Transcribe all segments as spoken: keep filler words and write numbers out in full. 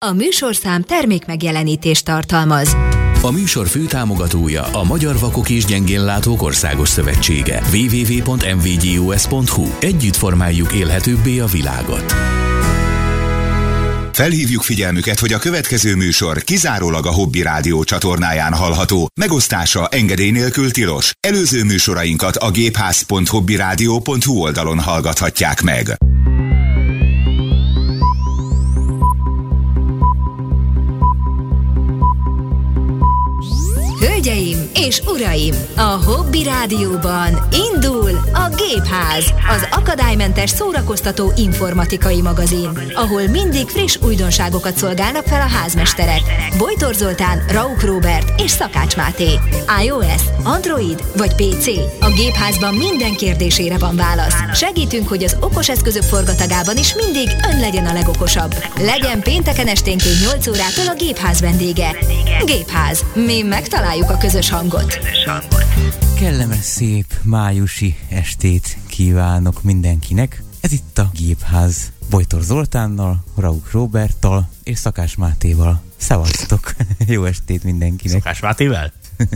A műsorszám termékmegjelenítést tartalmaz. A műsor főtámogatója a Magyar Vakok és Gyengénlátók Országos Szövetsége. double-u double-u double-u pont em vé gé o es pont hu. Együtt formáljuk élhetőbbé a világot. Felhívjuk figyelmüket, hogy a következő műsor kizárólag a Hobby Rádió csatornáján hallható. Megosztása engedély nélkül tilos. Előző műsorainkat a gépház pont hobbyradio pont hu oldalon hallgathatják meg. Hölgyeim és uraim, a Hobby Rádióban indul a Gépház, az akadálymentes szórakoztató informatikai magazin, ahol mindig friss újdonságokat szolgálnak fel a házmesterek. Bojtor Zoltán, Rauk Róbert és Szakács Máté. iOS, Android vagy pé cé? A Gépházban minden kérdésére van válasz. Segítünk, hogy az okos eszközök forgatagában is mindig ön legyen a legokosabb. Legyen pénteken esténként nyolc órától a Gépház vendége. Gépház. Mi megtaláljuk a közös hangot. Kellemes szép májusi estét kívánok mindenkinek. Ez itt a Gépház Bojtor Zoltánnal, Rauk Róberttal és Szakács Mátéval. Szevasztok! Jó estét mindenkinek! Szakács Mátével?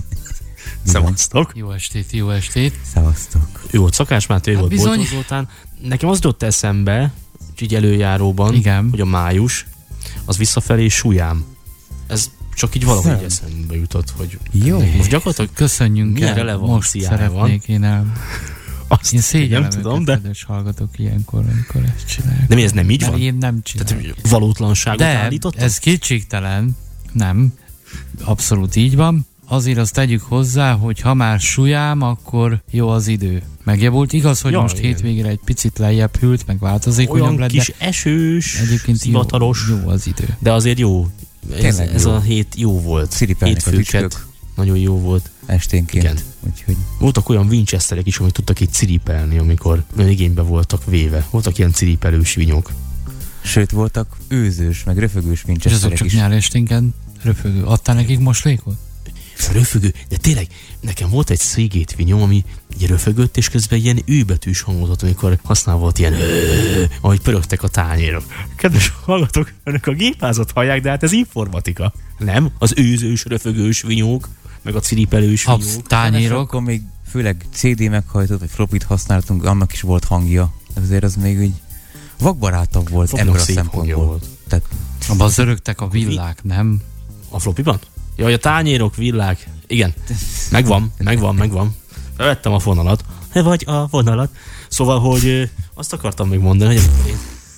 Szevasztok! Jó estét, jó estét! Szevasztok! Ő volt Szakács Máté, ő hát volt bizony... Bojtor Zoltán. Nekem az jutott eszembe, így előjáróban, igen, hogy a május az visszafelé súlyám. Ez csak így valahogy Szem. eszembe jutott, hogy jó. Most gyakorlatilag köszönjünk el, most szeretnék én el. Azt én szégyellem nem tudom, de... kedves hallgatók ilyenkor, amikor ezt csinálják. De mi, ez nem így Mert van? én nem csinálom. Tehát valótlanságot de állítottam? ez kétségtelen, nem, abszolút így van. Azért azt tegyük hozzá, hogy ha már súlyám, akkor jó az idő. Megjavult, igaz, hogy ja, most igen. hétvégére egy picit lejjebb hűlt, meg változékonyabb lett, kis esős, egyébként szivataros, jó, jó az idő. De azért jó. Ez, ez jó. A hét jó volt. Hétfőket nagyon jó volt. Esténként. Igen. Úgyhogy... Voltak olyan Winchesterek is, amik tudtak itt ciripelni, amikor igénybe voltak véve. Voltak ilyen ciripelős vinyok. Sőt, voltak őzős, meg röfögős Winchesterek is. És azok csak nyári esténken röfögő. Adtál nekik moslékot? Röfögő, de tényleg, nekem volt egy Seagate vinyom, ami röfögött, és közben ilyen űbetűs hangot, amikor használva volt ilyen ahogy pörögtek a tányérok. Kedves hallgatók, önök a Gépházat hallják, de hát ez informatika. Nem? Az őzős, röfögős vinyók, meg a ciripelős vinyók. Tányérok. Akkor még főleg cé dé meghajtott, vagy flopit használtunk, annak is volt hangja. Azért az még úgy vakbarátabb volt ebből a szempontból. Tehát... Abban zörögtek a villák, nem? A flopiban? Jaj, a tányérok, villák. Igen, megvan, megvan, megvan. Vettem a fonalat. Vagy a vonalat. Szóval, hogy azt akartam még mondani, hogy amikor én,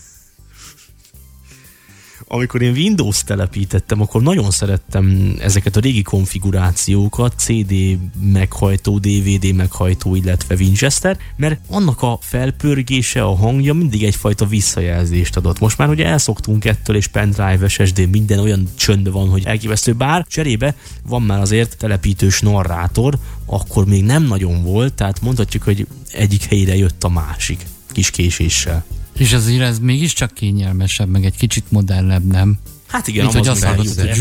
amikor én Windows telepítettem, akkor nagyon szerettem ezeket a régi konfigurációkat, cé dé meghajtó, dé vé dé meghajtó, illetve Winchester, mert annak a felpörgése, a hangja mindig egyfajta visszajelzést adott. Most már ugye elszoktunk ettől, és pendrive, es es dé, minden olyan csönd van, hogy elképesztő, bár cserébe van már azért telepítős narrátor, akkor még nem nagyon volt, tehát mondhatjuk, hogy egyik helyre jött a másik, kis késéssel. És azért ez mégiscsak kényelmesebb, meg egy kicsit modernebb, nem? Hát igen, mint, hogy azt hallgatod, hogy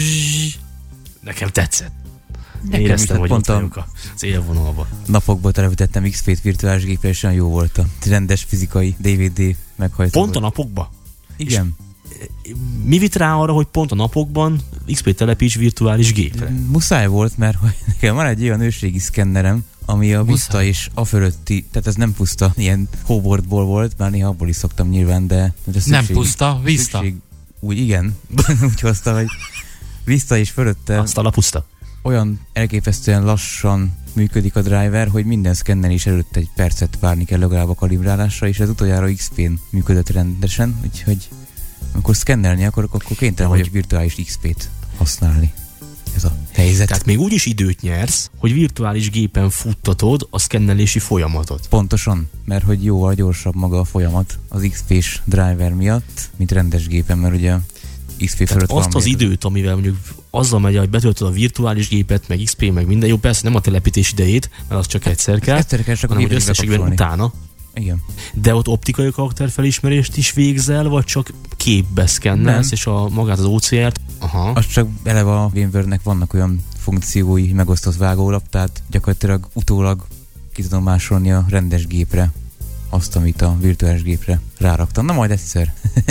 nekem tetszett. Én éreztem, hogy ott vagyok az élvonalban. Napokban telepítettem iksz pét virtuális gépre, és olyan jó volt a rendes fizikai dé vé dé meghajtó. Pont a napokban? Igen. És mi vitt rá arra, hogy pont a napokban iksz pét telepíts virtuális gépre? Muszáj volt, mert nekem van egy olyan ősrégi szkennerem, ami a Vista és a fölötti, tehát ez nem puszta, ilyen hoverboardból volt, bár néha abból is szoktam nyilván, de... Szükség, nem puszta, Vista. Szükség, úgy igen, úgy hozta, hogy Vista és fölötte... Azt a puszta. Olyan elképesztően lassan működik a driver, hogy minden szkennelés előtt egy percet várni kell legalább a kalibrálásra, és ez utoljára iksz pén működött rendesen, úgyhogy amikor szkennelni akarok, akkor kénytelen vagyok virtuális iksz pét használni. Ez a helyzet. Tehát még úgy is időt nyersz, hogy virtuális gépen futtatod a szkennelési folyamatot. Pontosan, mert hogy jóval gyorsabb maga a folyamat az iksz pés driver miatt, mint rendes gépen, mert ugye iksz pé fölött azt az időt, amivel mondjuk azzal megy, hogy betöltöd a virtuális gépet, meg iksz pé, meg minden, jó, persze nem a telepítés idejét, mert az csak egyszer kell, egyszer kell, csak hanem hogy összességben utána. Igen. De ott optikai karakterfelismerést is végzel, vagy csak képbe szkennelsz, és a magát az o cé er-t? Aha. Az csak eleve a VMware-nek vannak olyan funkciói, megosztott vágólap, tehát gyakorlatilag utólag ki tudom másolni a rendes gépre azt, amit a virtuális gépre ráraktam. Na majd egyszer.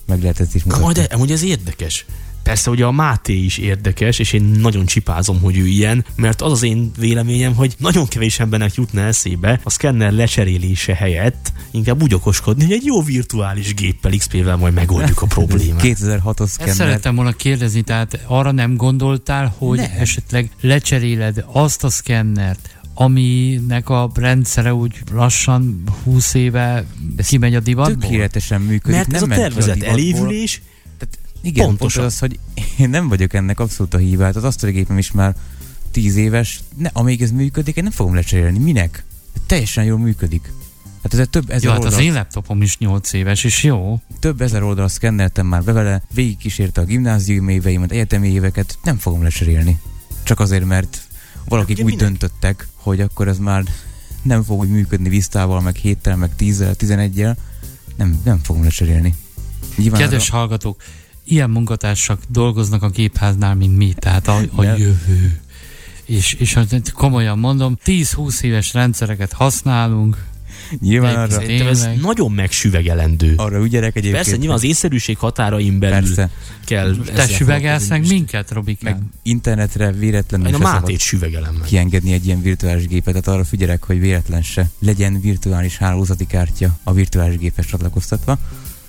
meg lehet ezt is mutatni. Na, de amúgy ez érdekes. Persze, ugye a Máté is érdekes, és én nagyon csipázom, hogy ő ilyen, mert az az én véleményem, hogy nagyon kevés embernek jutna eszébe a szkenner lecserélése helyett inkább úgy okoskodni, hogy egy jó virtuális géppel, iksz pé-vel majd megoldjuk a problémát. kétezer-hatos szkenner. Ezt szerettem volna kérdezni, tehát arra nem gondoltál, hogy ne. esetleg lecseréled azt a szkennert, aminek a rendszere úgy lassan húsz éve kimegy a divatból? Tökéletesen működik. Mert ez nem a tervezett elévülés. Tehát igen, pontosan az, hogy én nem vagyok ennek abszolút a hívát. Az asztaligépem is már tíz éves. Ne, amíg ez működik, én nem fogom lecserélni. Minek? Teljesen jól működik. Hát ez több ezer jó, hát oldal... az én laptopom is nyolc éves, és jó. Több ezer oldal szkenneltem már be vele, végigkísérte a gimnáziumi éveimet, egyetemi éveket, nem fogom lecserélni. Csak azért, mert valakik úgy minek? Döntöttek, hogy akkor ez már nem fog úgy működni Vistával, meg héttel, meg tízzel, tizenegyel. Nem, nem fogom lecserélni. Nyilván kedves arra... hallgatók, ilyen munkatársak dolgoznak a gépháznál, mint mi, tehát a, a jövő. És, és komolyan mondom, tíz-húsz éves rendszereket használunk. Nyilván arra. Ez nagyon megsüvegelendő. Arra ügyelek egyébként. Persze, nyilván az észszerűség határain belül persze. kell. Te süvegelsz meg minket, Robikán? Meg internetre véletlenül én a Mátét süvegelem meg. Kiengedni egy ilyen virtuális gépet, tehát arra figyelek, hogy véletlen se legyen virtuális hálózati kártya a virtuális géphez csatlakoztatva.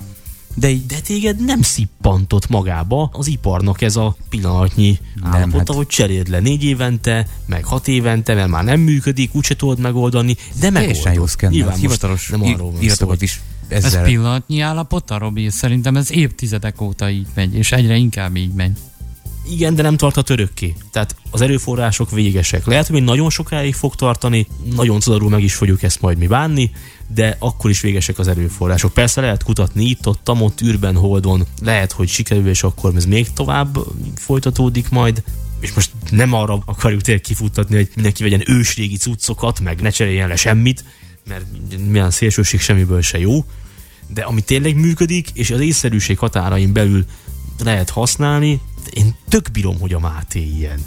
De, így... De téged nem szippantott magába az iparnak ez a pillanatnyi állapota, hát... hogy cseréld le négy évente, meg hat évente, mert már nem működik, úgyse tudod megoldani, de megoldod. Teljesen jó szkennel, hivatalos iratokat is ezzel. Ez pillanatnyi állapota, Robi? Szerintem ez évtizedek óta így megy, és egyre inkább így megy. Igen, de nem tarthat örökké. Tehát az erőforrások végesek. Lehet, hogy nagyon sokáig fog tartani, nagyon szarul meg is fogjuk ezt majd mi bánni, de akkor is végesek az erőforrások. Persze lehet kutatni itt, ott, ott, űrben, holdon, lehet, hogy sikerül, és akkor ez még tovább folytatódik majd. És most nem arra akarjuk tényleg kifuttatni, hogy mindenki vegyen ősrégi cuccokat, meg ne cseréljen le semmit, mert milyen szélsőség semmiből se jó, de ami tényleg működik, és az észszerűség határain belül lehet használni, én tök bírom, hogy a Máté ilyen.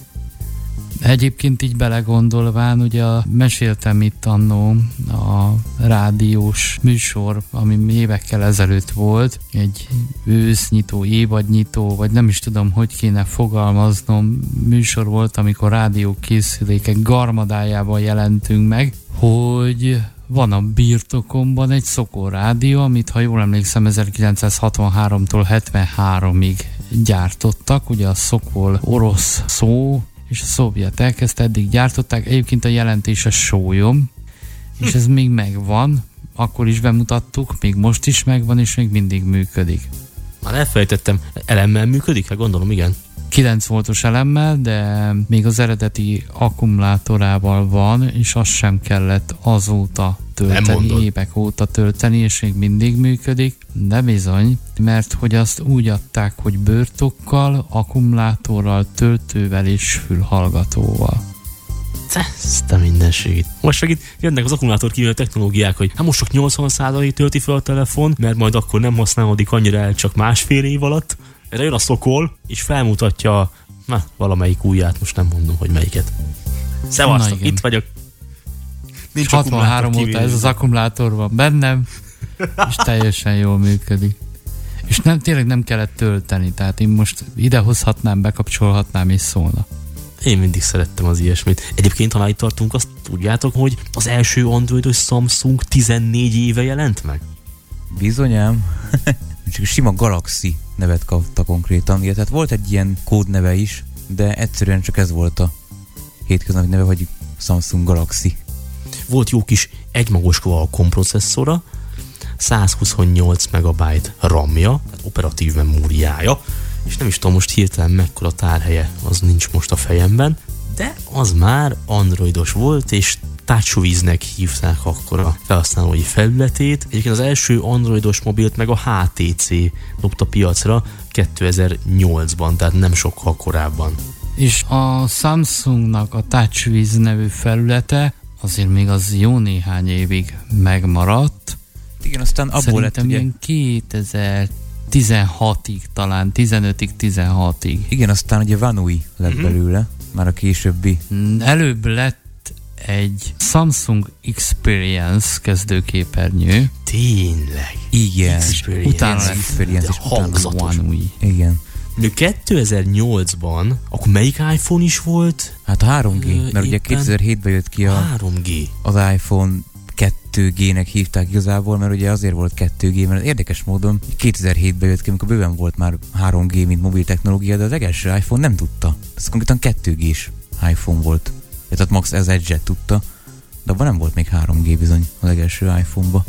Egyébként így belegondolván, ugye meséltem itt annó a rádiós műsor, ami évekkel ezelőtt volt, egy ősznyitó, évadnyitó, vagy nem is tudom, hogy kéne fogalmaznom, műsor volt, amikor rádiókészülékek garmadájában jelentünk meg, hogy van a birtokomban egy Szokó rádió, amit, ha jól emlékszem, ezerkilencszázhatvanháromtól hetvenháromig gyártottak, ugye a Szokol orosz szó, és a szovjetek ezt eddig gyártották, egyébként a jelentése sólyom, és ez még megvan, akkor is bemutattuk, még most is megvan, és még mindig működik. Már elfelejtettem, elemmel működik? Hát gondolom, igen. kilenc voltos elemmel, de még az eredeti akkumulátorával van, és azt sem kellett azóta tölteni, évek óta tölteni, és még mindig működik, de bizony, mert hogy azt úgy adták, hogy bőrtokkal, akkumulátorral, töltővel és fülhallgatóval. Ezt a mindenségét. Most meg itt jönnek az akkumulátor kívül technológiák, hogy hát most csak nyolcvan százalék tölti fel a telefon, mert majd akkor nem használódik annyira el csak másfél év alatt. Erre jön a Szokol, és felmutatja na, valamelyik ujját, most nem mondom, hogy melyiket. Szevasztok, itt vagyok. Nincs hatvanhárom óta ez az akkumulátor van bennem, és teljesen jól működik. És nem, tényleg nem kellett tölteni, tehát én most idehozhatnám, bekapcsolhatnám, és szólna. Én mindig szerettem az ilyesmit. Egyébként, ha már itt tartunk, azt tudjátok, hogy az első androidos Samsung tizennégy éve jelent meg? Bizonyám. Csak sima Galaxy nevet kapta konkrétan. Tehát volt egy ilyen kódneve is, de egyszerűen csak ez volt a hétköznapi neve, hogy Samsung Galaxy. Volt jó kis egymagos Qualcomm processzora, százhuszonnyolc megabyte RAM-ja, tehát operatív memóriája, és nem is tudom most hirtelen mekkora tárhelye, az nincs most a fejemben, de az már androidos volt, és TouchWiz-nek hívták akkor a felhasználói felületét. Egyébként az első androidos mobilt meg a há té cé dobta piacra kétezer-nyolcban, tehát nem sokkal korábban. És a Samsungnak a TouchWiz nevű felülete azért még az jó néhány évig megmaradt. Igen, aztán abból szerintem lett ugye... ilyen kétezer-tizenhatig talán, tizenötig, tizenhatig. Igen, aztán ugye Vanui lett mm-hmm. belőle, már a későbbi. Előbb lett egy Samsung Experience kezdőképernyő. Tényleg. Igen. Experience. Utána lesz Experience, és utána One új. Igen. kétezer-nyolcban, akkor melyik iPhone is volt? Hát a három G, Ö, mert ugye éppen kétezer-hétben jött ki a, három G. az iPhone kettő G-nek hívták igazából, mert ugye azért volt kettő G, mert érdekes módon kétezer-hétben jött ki, amikor bőven volt már három G, mint mobil technológia, de az legelső iPhone nem tudta. Ez konkrétan kettő G-s iPhone volt. Tehát max ez Edge-et tudta, de abban nem volt még három G bizony a legelső iPhone-ba.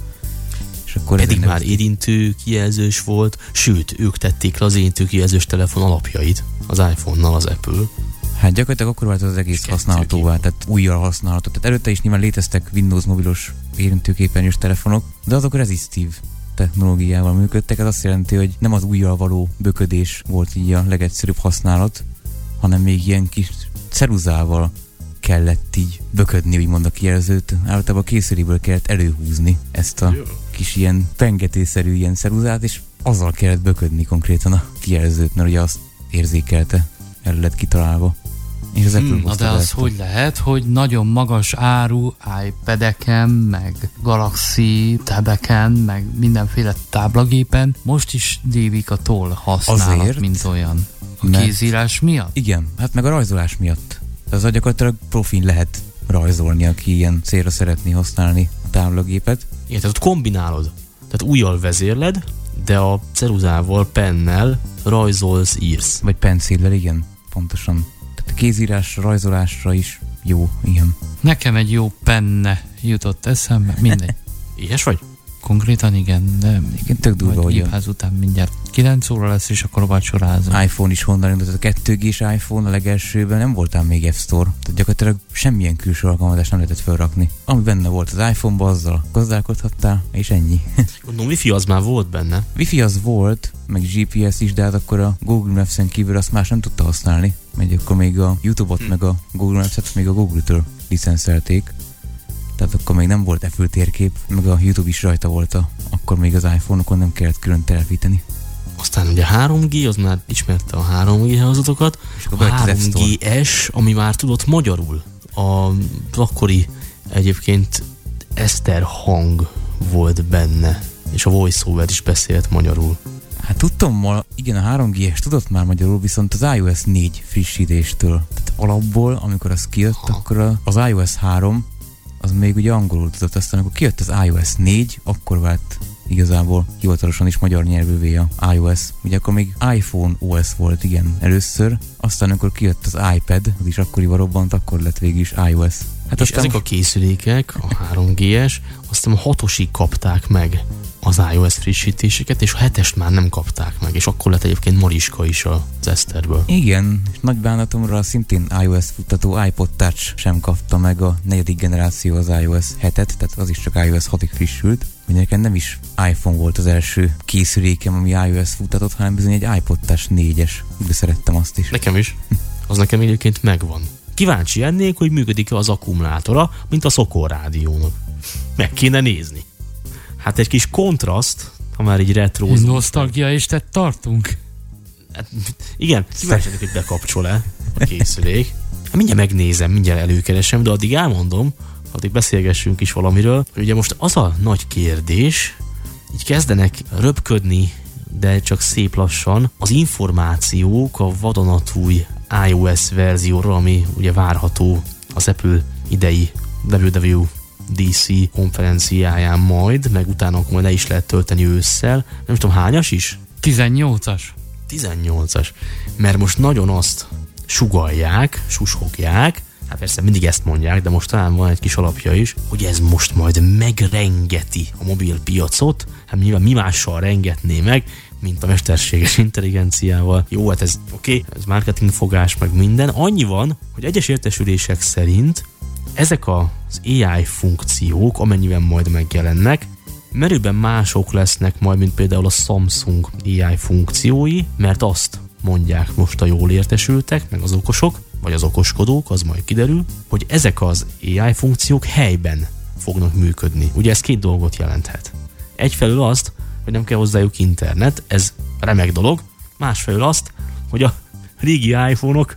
És akkor Eddig már nevezték. érintő kijelzős volt, sőt, ők tették le az érintő kijelzős telefon alapjait az iPhone-nal az Apple. Hát gyakorlatilag akkor vált az egész használhatóvá, tehát újjal használható. Tehát előtte is nyilván léteztek Windows mobilos érintőképernyős telefonok, de azok rezistív technológiával működtek. Ez azt jelenti, hogy nem az újjal való böködés volt így a legegyszerűbb használat, hanem még ilyen kis ceruzával kellett így böködni, úgymond a kijelzőt. Általában a készüléből kellett előhúzni ezt a kis ilyen pengetőszerű ilyen ceruzát, és azzal kellett böködni konkrétan a kijelzőt, mert ugye azt érzékelte, el lett kitalálva. És az Apple Hmm, na de az hogy lehet, hogy nagyon magas áru iPad-eken, meg Galaxy tabeken, meg mindenféle táblagépen most is dévik a toll használat, Azért, mint olyan. A mert- kézírás miatt? Igen, hát meg a rajzolás miatt. Az gyakorlatilag profin lehet rajzolni, aki ilyen célra szeretné használni a táblagépet. Igen, tehát ott kombinálod. Tehát ujjal vezérled, de a ceruzával, pennel rajzolsz, írsz. Vagy pencillel, igen, pontosan. Tehát a kézírásra, rajzolásra is jó, igen. Nekem egy jó penne jutott eszembe, mindegy. Ilyes vagy? Konkrétan igen, de Igen, tök durva, majd hogy a gépház után mindjárt kilenc óra lesz, és akkor vacsorázom. iPhone is honnan indult, a kettő G-s iPhone a legelsőben nem voltál még App Store, tehát gyakorlatilag semmilyen külső alkalmazást nem lehetett felrakni. Ami benne volt az iPhone-ba, azzal gazdálkodhattál, és ennyi. Gondolom, Wi-Fi az már volt benne. Wi-Fi az volt, meg G P S is, de hát akkor a Google Maps-en kívül azt más nem tudta használni, mert akkor még a YouTube-ot, hmm. meg a Google Maps-et még a Google-től licenszelték. Tehát akkor még nem volt Apple térkép, meg a YouTube is rajta volt, a, akkor még az iPhone-okon nem kellett külön telepíteni. Aztán ugye három G, az már ismerte a három G hálózatokat. akkor A bejött az App három G S, ami már tudott magyarul. A akkori egyébként Eszter hang volt benne, és a voiceover is beszélt magyarul. Hát tudtam ma, igen, a három G-es tudott már magyarul, viszont az iOS négy frissítéstől. Tehát alapból, amikor az kijött, ha. akkor a, az iOS három az még ugye angolul tudott, aztán amikor kijött az iOS négy, akkor vált igazából hivatalosan is magyar nyelvűvé a iOS. Ugye akkor még iPhone o es volt, igen, először, aztán amikor kijött az iPad, az is akkoriban robbant, akkor lett végül is iOS. Hát és ezek a készülékek, a három G-es, aztán a hatosig kapták meg az iOS frissítéseket, és a hetest már nem kapták meg, és akkor lett egyébként Mariska is az Eszterből. Igen, és nagy bánatomra szintén iOS futtató iPod Touch sem kapta meg a negyedik generáció az iOS hetet, tehát az is csak iOS hatig frissült. Mindeneken nem is iPhone volt az első készülékem, ami iOS futtatott, hanem bizony egy iPod Touch négyes. De szerettem azt is. Nekem is. Az nekem egyébként megvan. Kíváncsi lennék, hogy működik-e az akkumulátora, mint a Szokor rádiónak. Meg kéne nézni. Hát egy kis kontraszt, ha már így retrózunk. Nosztalgia is tett tartunk. Hát, igen, kíváncsi lennék, hogy bekapcsol-e a készülék. Hát mindjárt megnézem, mindjárt előkeresem, de addig elmondom, addig beszélgessünk is valamiről, hogy ugye most az a nagy kérdés, így kezdenek röpködni, de csak szép lassan, az információk a vadonatúj iOS verzióról, ami ugye várható az Apple idei W W D C konferenciáján majd, meg utána akkor majd le is lehet tölteni ősszel. Nem tudom, hányas is? tizennyolcas. tizennyolcas. Mert most nagyon azt sugallják, susogják, hát persze mindig ezt mondják, de most talán van egy kis alapja is, hogy ez most majd megrengeti a mobilpiacot. Hát nyilván mi mással rengetné meg, mint a mesterséges intelligenciával. Jó, hát ez oké, okay, ez marketingfogás, meg minden. Annyi van, hogy egyes értesülések szerint ezek az á i funkciók, amennyiben majd megjelennek, merőben mások lesznek majd, mint például a Samsung á i funkciói, mert azt mondják most a jól értesültek, meg az okosok, vagy az okoskodók, az majd kiderül, hogy ezek az á i funkciók helyben fognak működni. Ugye ez két dolgot jelenthet. Egyfelől azt, hogy nem kell hozzájuk internet, ez remek dolog, másfelől azt, hogy a régi iPhone-ok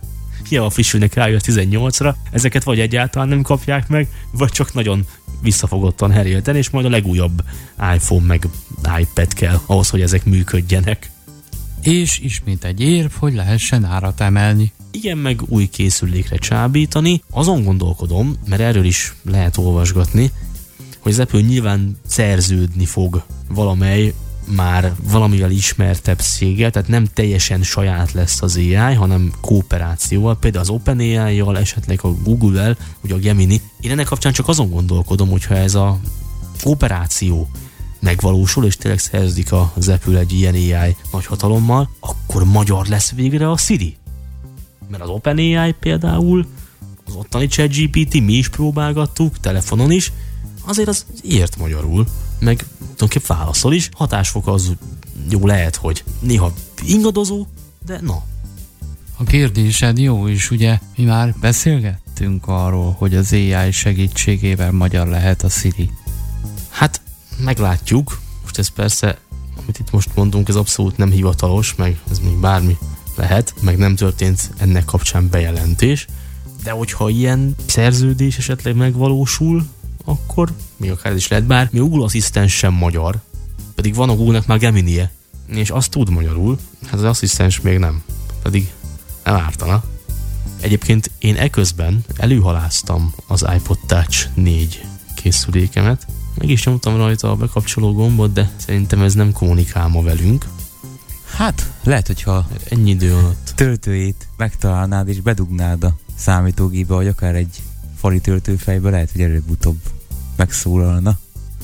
hiába frissülnek rá iOS tizennyolcra, ezeket vagy egyáltalán nem kapják meg, vagy csak nagyon visszafogottan herélten, és majd a legújabb iPhone meg iPad kell ahhoz, hogy ezek működjenek. És ismét egy érv, hogy lehessen árat emelni. Igen, meg új készülékre csábítani. Azon gondolkodom, mert erről is lehet olvasgatni, hogy az Apple nyilván szerződni fog valamely már valamivel ismertebb céggel, tehát nem teljesen saját lesz az á i, hanem kooperációval, például az OpenAI-jal, esetleg a Google-el, ugye a Gemini. Én ennek kapcsán csak azon gondolkodom, hogyha ez a kooperáció megvalósul, és tényleg szerződik az Apple egy ilyen á i nagyhatalommal, akkor magyar lesz végre a Siri. Mert az OpenAI például, az ottani ChatGPT, mi is próbálgattuk, telefonon is, azért az ért magyarul, meg tulajdonképp válaszol is, hatásfoka az jó lehet, hogy néha ingadozó, de na. A kérdésed jó is, ugye mi már beszélgettünk arról, hogy az á i segítségével magyar lehet a Siri. Hát meglátjuk, most ez persze, amit itt most mondunk, ez abszolút nem hivatalos, meg ez még bármi lehet, meg nem történt ennek kapcsán bejelentés, de hogyha ilyen szerződés esetleg megvalósul, akkor még akár ez is lehet, bár mi Google Asszisztens sem magyar, pedig van a Google-nek már Gemini-je, és azt tud magyarul, hát az asszisztens még nem, pedig nem ártana. Egyébként én eközben előhaláztam az iPod Touch négy készülékemet, meg is nyomtam rajta a bekapcsoló gombot, de szerintem ez nem kommunikál ma velünk. Hát, lehet, hogyha ennyi idő alatt töltőjét megtalálnád és bedugnád a számítógépbe, vagy akár egy fali töltőfejbe, lehet, hogy előbb-utóbb megszólalna.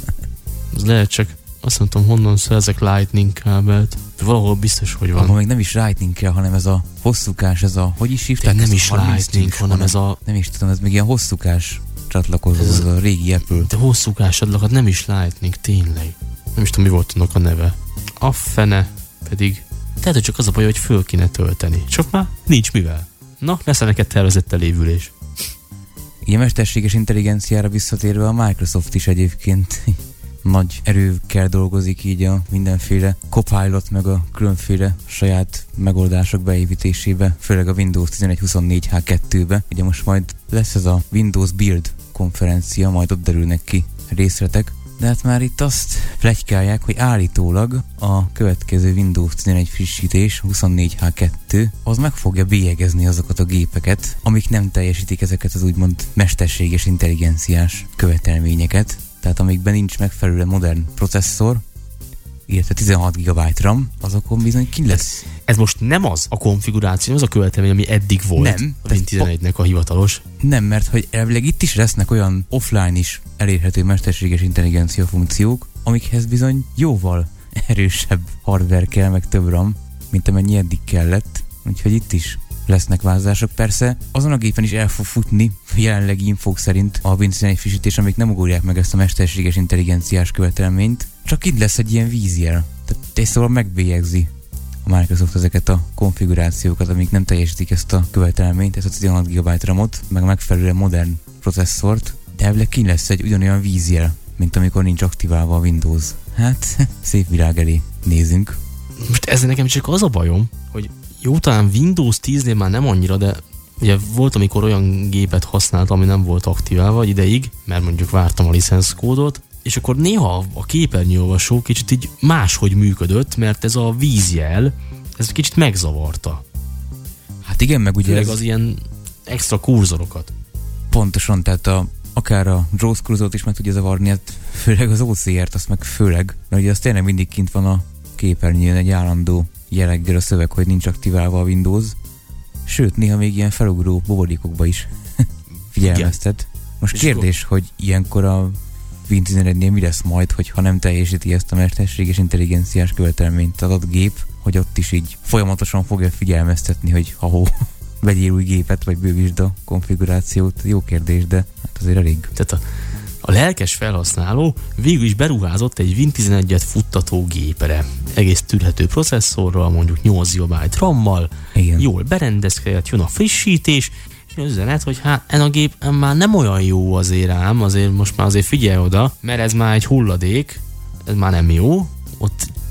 Ez lehet, csak azt nem tudom, honnan szerzek Lightning kábelt. Valahol biztos, hogy van. Abban még nem is Lightning kell, hanem ez a hosszúkás, ez a, hogy is hívták? Nem is Lightning, hanem ez a... Nem is tudom, ez még ilyen hosszúkás csatlakozó, ez, ez a régi Apple. De hosszúkás csatlakozó, nem is Lightning, tényleg. Nem is tudom, mi volt annak a neve. A fene pedig... Tehát, hogy csak az a baj, hogy föl kéne tölteni. Csak már nincs mivel. Na, lesz neked tervezett elévülés. Ilyen mesterséges intelligenciára visszatérve a Microsoft is egyébként nagy erőkkel dolgozik így a mindenféle Copilot meg a különféle saját megoldások beépítésébe, főleg a Windows tizenegy huszonnégy há kettőbe. Ugye most majd lesz ez a Windows Build konferencia, majd ott derülnek ki részletek, de hát már itt azt pletykálják, hogy állítólag a következő Windows tizenegy frissítés, huszonnégy há kettő, az meg fogja bélyegezni azokat a gépeket, amik nem teljesítik ezeket az úgymond mesterséges intelligenciás követelményeket, tehát amikben nincs megfelelően modern processzor, illetve tizenhat gigabyte RAM, azokon bizony ki lesz. Ez most nem az a konfiguráció, az a követelmény, ami eddig volt. Nem. A Win tizenegynek a hivatalos. Nem, mert hogy elvileg itt is lesznek olyan offline is elérhető mesterséges intelligencia funkciók, amikhez bizony jóval erősebb hardware kell, meg több RAM, mint amennyi eddig kellett. Úgyhogy itt is lesznek változások. Persze azon a gépen is el fog futni jelenlegi infók szerint a Win tizenegy frissítés, amik nem ugorják meg ezt a mesterséges intelligenciás követelményt. Csak itt lesz egy ilyen vízjel. Tehát egy szóval megbélyegzi a Microsoft ezeket a konfigurációkat, amik nem teljesítik ezt a követelményt, ezt a tizenhat gigabyte RAM-ot, meg a megfelelően modern processzort, de elvileg ki lesz egy ugyanolyan vízjel, mint amikor nincs aktiválva a Windows. Hát, szép világ elé nézünk. Most ezzel nekem csak az a bajom, hogy jó, talán Windows tíznél már nem annyira, de ugye volt, amikor olyan gépet használtam, ami nem volt aktiválva ideig, mert mondjuk vártam a licenszkódot, és akkor néha a képernyőolvasó kicsit így máshogy működött, mert ez a vízjel, ez kicsit megzavarta. Hát igen, meg ugye főleg ez... az ilyen extra kurzorokat. Pontosan, tehát a, akár a JAWS kurzort is meg tudja zavarni, hát főleg az o cé er-t, azt meg főleg, mert ugye az tényleg mindig kint van a képernyőn egy állandó jeleggel a szöveg, hogy nincs aktiválva a Windows. Sőt, néha még ilyen felugró bobolikokba is figyelmeztet. Most kérdés, hogy ilyenkor a Win tizenegynél mi lesz majd, hogyha nem teljesíti ezt a mesterséges intelligenciás követelményt az adott gép, hogy ott is így folyamatosan fogja figyelmeztetni, hogy ha-hó, vegyél új gépet, vagy bővítsd a konfigurációt. Jó kérdés, de hát azért elég. Tehát a, a lelkes felhasználó végül is beruházott egy Win tizenegyet futtató gépre. Egész tűrhető processzorral, mondjuk nyolc gigabyte RAM-mal, igen. Jól berendezkedett, jön a frissítés, és üzenet, hogy hát ez a gép már nem olyan jó azért ám, azért most már azért figyelj oda, mert ez már egy hulladék, ez már nem jó, ott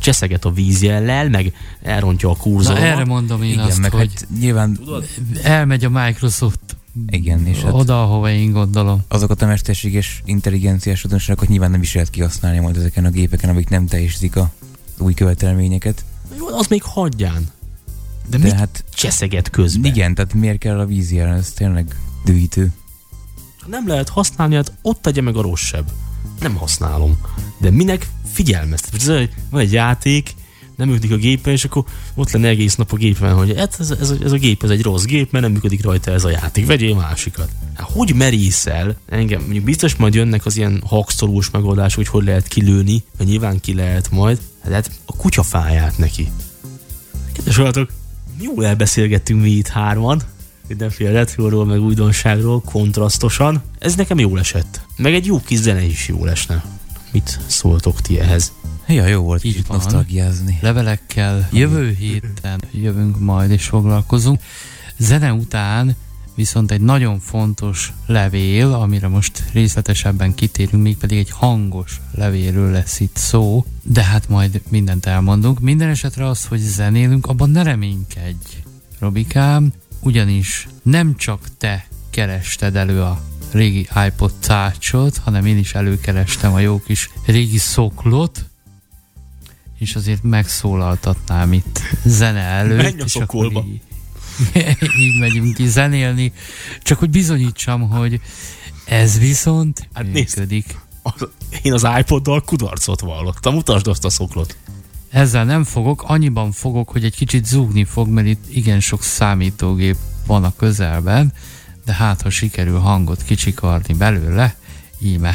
cseszeget a vízjellel, meg elrontja a kurzoromat. Na erre mondom én Igen, azt, meg hogy hát nyilván elmegy a Microsoft igen, és hát oda, ahova én gondolom. azokat a mesterséges intelligenciás tulajdonságokat nyilván nem is lehet kihasználni majd ezeken a gépeken, amik nem teljesítik az új követelményeket. Jó, az még hagyján. De, De mit hát cseszeget közben? igen, tehát miért kell a vízjelen? Ez tényleg dühítő. Nem lehet használni, hát ott tegye meg a rosszabb. Nem használom. De minek figyelmeztet? Van egy játék, nem működik a gépen, és akkor ott lenne egész nap a gépen, hogy hát ez, ez, ez a gép ez egy rossz gép, mert nem működik rajta ez a játék. Vegyél másikat. Hát hogy merészel? Engem mondjuk biztos majd jönnek az ilyen hakszolós megoldás, hogy hogy lehet kilőni, mert nyilván ki lehet majd. Hát a kutyafáját neki. Kedves hallgatók, jól elbeszélgettünk mi itt hárman, mindenféle retroról, meg újdonságról, kontrasztosan. Ez nekem jól esett. Meg egy jó kis zene is jól esne. Mit szóltok ti ehhez? Ja, jó volt Így kicsit van. nosztalgiázni. Levelekkel jövő héten jövünk majd és foglalkozunk. Zene után viszont egy nagyon fontos levél, amire most részletesebben kitérünk, mégpedig egy hangos levélről lesz itt szó, de hát majd mindent elmondunk. Minden esetre az, hogy zenélünk, abban ne reménykedj, Robikám, ugyanis nem csak te kerested elő a régi iPod Touch-ot, hanem én is előkerestem a jó kis régi szoklot, és azért megszólaltatnám itt zene előtt. Menj a szokolba. Így, így megyünk ki zenélni, csak hogy bizonyítsam, hogy ez viszont Hát működik. Az, én az iPoddal kudarcot vallottam, utasd azt a szoklot. Ezzel nem fogok, annyiban fogok, hogy egy kicsit zúgni fog, mert itt igen sok számítógép van a közelben, de hát ha sikerül hangot kicsikarni belőle, íme.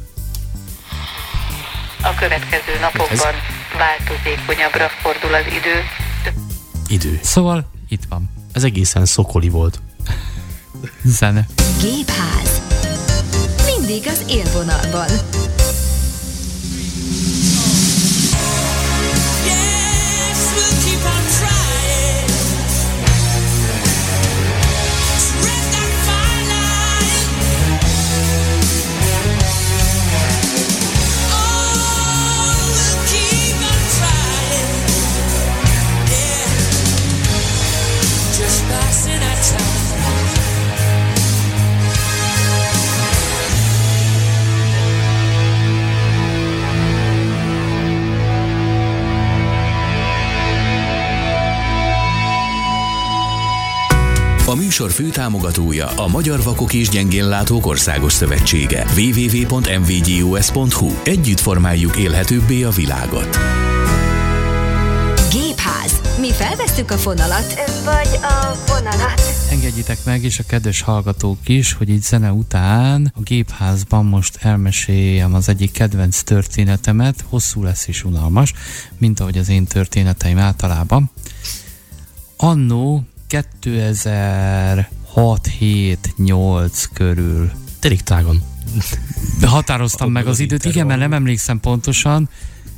A következő napokban változékonyabbra fordul az idő. Idő. Szóval itt van. Ez egészen szokoli volt. Zene. Gépház. Mindig az élvonalban. A műsor főtámogatója a Magyar Vakok és Gyengénlátók Országos Szövetsége. double-u double-u double-u pont m v g u s pont h u. Együtt formáljuk élhetőbbé a világot. Gépház. Mi felvesszük a fonalat, vagy a vonalat. Engedjétek meg, és a kedves hallgatók is, hogy így zene után a Gépházban most elmeséljem az egyik kedvenc történetemet, hosszú lesz és unalmas, mint ahogy az én történeteim általában. Annó kétezer-hat hét nyolc körül. Terik tágon. Határoztam meg az időt, igen, mert nem emlékszem pontosan.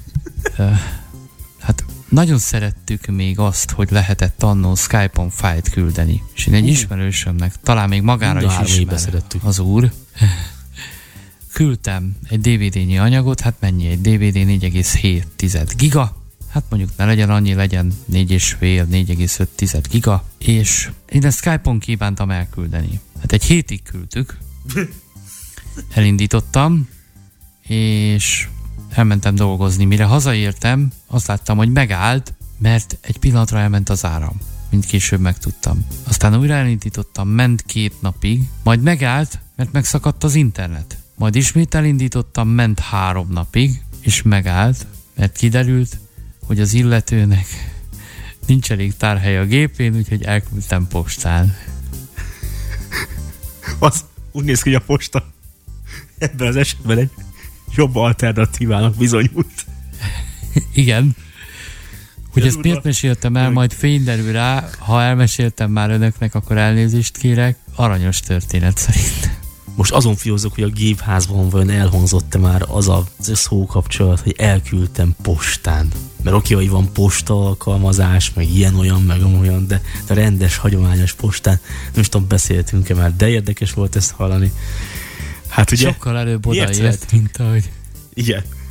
Hát nagyon szerettük még azt, hogy lehetett annó Skype-on fájlt küldeni. És én egy ismerősömnek, talán még magára is ismer az úr. Küldtem egy dé vé dé-nyi anyagot, hát mennyi egy dé vé dé? négy egész hét giga. Hát mondjuk ne legyen annyi, legyen négy egész öt négy egész öt giga, és én ezt Skype-on kívántam elküldeni. Hát egy hétig küldtük, elindítottam, és elmentem dolgozni. Mire hazaértem, azt láttam, hogy megállt, mert egy pillanatra elment az áram, mint később megtudtam. Aztán újra elindítottam, ment két napig, majd megállt, mert megszakadt az internet. Majd ismét elindítottam, ment három napig, és megállt, mert kiderült, hogy az illetőnek nincs elég tárhely a gépén, úgyhogy elküldtem postán. Az úgy néz ki, hogy a posta ebben az esetben egy jobb alternatívának bizonyult. Igen. Hogy ezt durva. miért meséltem el, majd fény derül rá, ha elmeséltem már önöknek, akkor elnézést kérek. Aranyos történet szerint. Most azon fiózok, hogy a Gépházban vajon elhangzott-e már az a szókapcsolat, hogy elküldtem postán. Mert oké, hogy van posta alkalmazás, meg ilyen-olyan, meg olyan, de a rendes, hagyományos postán, nem is tudom, beszéltünk-e már, de érdekes volt ezt hallani. Hát ugye... Sokkal előbb odaért, mint ahogy... Igen.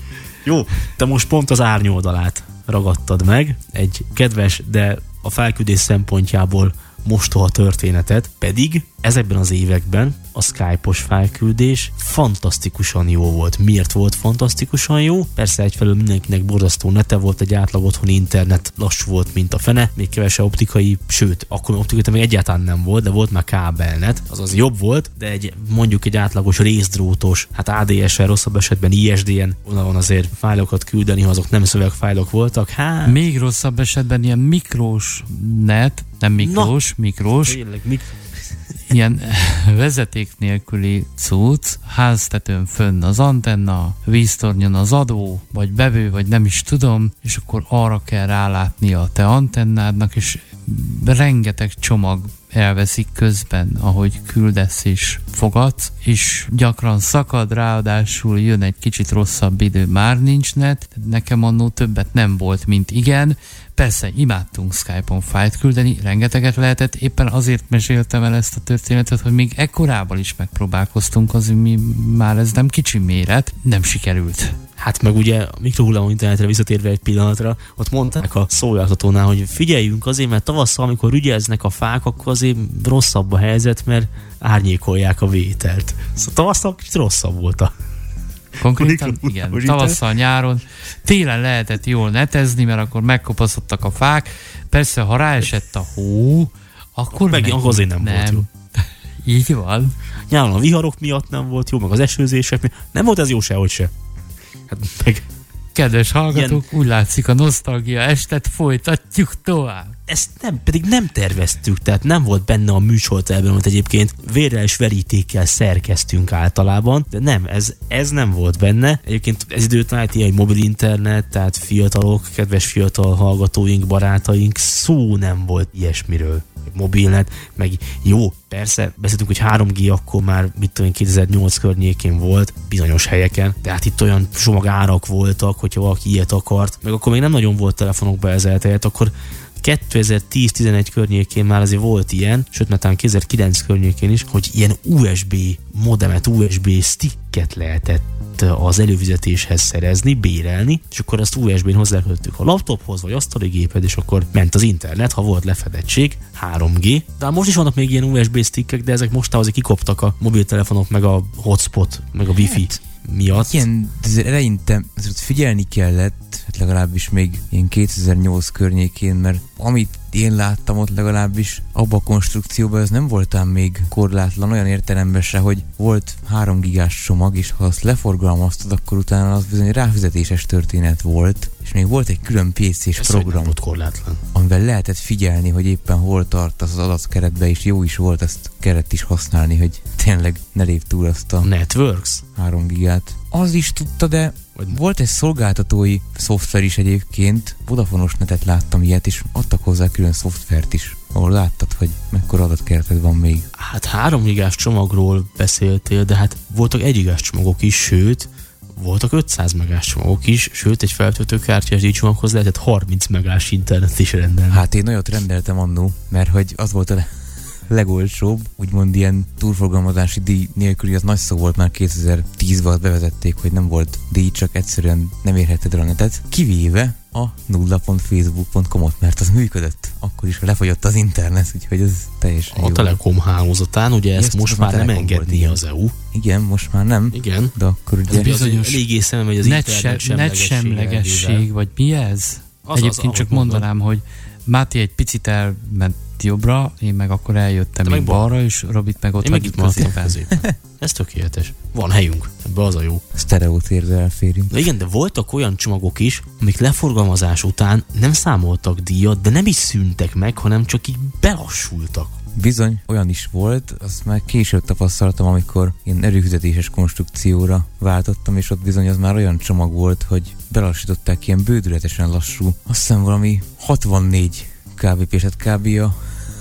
Jó, te most pont az árnyoldalát ragadtad meg, egy kedves, de a felküldés szempontjából mostoha történetet, pedig ezekben az években a Skype-os felküldés fantasztikusan jó volt. Miért volt fantasztikusan jó? Persze egyfelől mindenkinek borzasztó nete volt, egy átlag otthoni internet lassú volt, mint a fene, még kevesebb optikai, sőt, akkor optikai még egyáltalán nem volt, de volt már kábelnet, azaz jobb volt, de egy mondjuk egy átlagos részdrótos, hát á dé es-en, rosszabb esetben i es dé en, onnan azért fájlokat küldeni, ha azok nem szövegfájlok voltak, hát... Még rosszabb esetben ilyen mikrós net, nem mikrós, Na, mikrós. Tényleg, mik- Ilyen vezeték nélküli cucc, háztetőn fönn az antenna, víztornyon az adó, vagy bevő, vagy nem is tudom, és akkor arra kell rálátni a te antennádnak, és rengeteg csomag elveszik közben, ahogy küldesz és fogadsz, és gyakran szakad, ráadásul jön egy kicsit rosszabb idő, már nincs net, nekem annó többet nem volt, mint igen. Persze, imádtunk Skype-on fájlt küldeni, rengeteget lehetett, éppen azért meséltem el ezt a történetet, hogy még ekkorában is megpróbálkoztunk, azért mi már ez nem kicsi méret, nem sikerült. Hát meg ugye a mikrohullámú internetre visszatérve egy pillanatra, ott mondták a szolgáltatónál, hogy figyeljünk azért, mert tavasszal, amikor ügyeznek a fák, akkor azért rosszabb a helyzet, mert árnyékolják a vételt. Szóval tavasszal kicsit rosszabb volt a... Konkrétan igen, tavasszal, nyáron, télen lehetett jól netezni, mert akkor megkopaszodtak a fák. Persze, ha ráesett a hó, akkor meg, meg azért nem, nem volt jó. Így van. Nyáron a viharok miatt nem volt jó, meg az esőzések miatt. Nem volt ez jó sehogy se. Hát meg... Kedves hallgatók, ilyen... úgy látszik, a nosztalgia estet folytatjuk tovább. Ezt nem, pedig nem terveztük, tehát nem volt benne a műsortervben, amit egyébként vérrel és verítékkel szerkeztünk általában, de nem, ez, ez nem volt benne. Egyébként ez időt egy mobil internet, tehát fiatalok, kedves fiatal hallgatóink, barátaink, szó nem volt ilyesmiről. Mobilnet, meg jó, persze, beszéltünk, hogy három G akkor már, mit tudom én, kétezer-nyolc környékén volt bizonyos helyeken, tehát itt olyan csomagárak voltak, hogyha valaki ilyet akart, meg akkor még nem nagyon volt telefonokba ez elterjedt, akkor kétezer-tíz-tizenegy környékén már azért volt ilyen, sőt, mert talán kétezer-kilenc környékén is, hogy ilyen u es bé modemet, u es bé sticket lehetett az előfizetéshez szerezni, bérelni, és akkor azt u es bén hozzákötöttük a laptophoz, vagy asztali géped, és akkor ment az internet, ha volt lefedettség, három G. De most is vannak még ilyen u es bé stickek, de ezek most azért kikoptak a mobiltelefonok, meg a hotspot, meg a wifi hát, miatt. Igen, eleinte figyelni kellett, hát legalábbis még ilyen kétezer-nyolc környékén, mert amit én láttam ott legalábbis abban a konstrukcióban, ez nem voltám még korlátlan olyan értelemben se, hogy volt három gigás csomag, és ha azt leforgalmaztad, akkor utána az bizony ráfizetéses történet volt, és még volt egy külön pé cés ez program, volt korlátlan, amivel lehetett figyelni, hogy éppen hol tart az adatkeretbe, és jó is volt ezt keret is használni, hogy tényleg ne lép túl azt a Networks három gigát. Az is tudta, de volt egy szolgáltatói szoftver is egyébként, Vodafonos netet láttam ilyet, és adtak hozzá külön szoftvert is, ahol láttad, hogy mekkora adatkereted van még. Hát három gigás csomagról beszéltél, de hát voltak egy gigás csomagok is, sőt, voltak ötszáz megás csomagok is, sőt, egy feltöltőkártyás csomaghoz lehetett harminc megás internet is rendelni. Hát én olyat rendeltem annó, mert hogy az volt a le- legolcsóbb, úgymond ilyen túlforgalmazási díj nélküli, az nagy szó volt, már kétezer-tízben azt bevezették, hogy nem volt díj, csak egyszerűen nem érhetted el a netet, kivéve a nulla pont facebook pont com-ot, mert az működött. Akkor is lefogyott az internet, úgyhogy ez teljesen a jó. Telekom hálózatán, ugye ezt, ezt most már nem engedni az é u. Igen, most már nem. Igen. De akkor ugye... Ez bizonyos eléggé szemem, hogy az internet net semlegesség, vagy mi ez? Az, Egyébként az, csak mondanám, mondod. Hogy Máté egy picit elment jobbra, én meg akkor eljöttem még balra, és Robit meg ott hagyjuk középen. Ez tökéletes. Van helyünk, ebbe az a jó. Sztereótérbe elférünk. De igen, de voltak olyan csomagok is, amik leforgalmazás után nem számoltak díjat, de nem is szűntek meg, hanem csak így belassultak. Bizony, olyan is volt, azt már később tapasztaltam, amikor én erőfizetéses konstrukcióra váltottam, és ott bizony az már olyan csomag volt, hogy belassították ilyen bődületesen lassú. Azt hiszem valami hatvannégy kbps, hát kb. A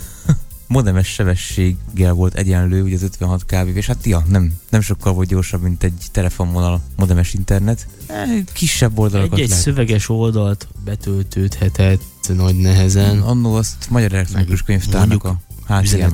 modemes sebességgel volt egyenlő, ugye az ötvenhat kbps, hát ja, nem, nem sokkal volt gyorsabb, mint egy telefonvonal modemes internet. Kisebb oldalakat Egy-egy szöveges oldalt betöltődhetett nagy nehezen. Annó azt Magyar Elektronikus Könyvtárnak a há té em el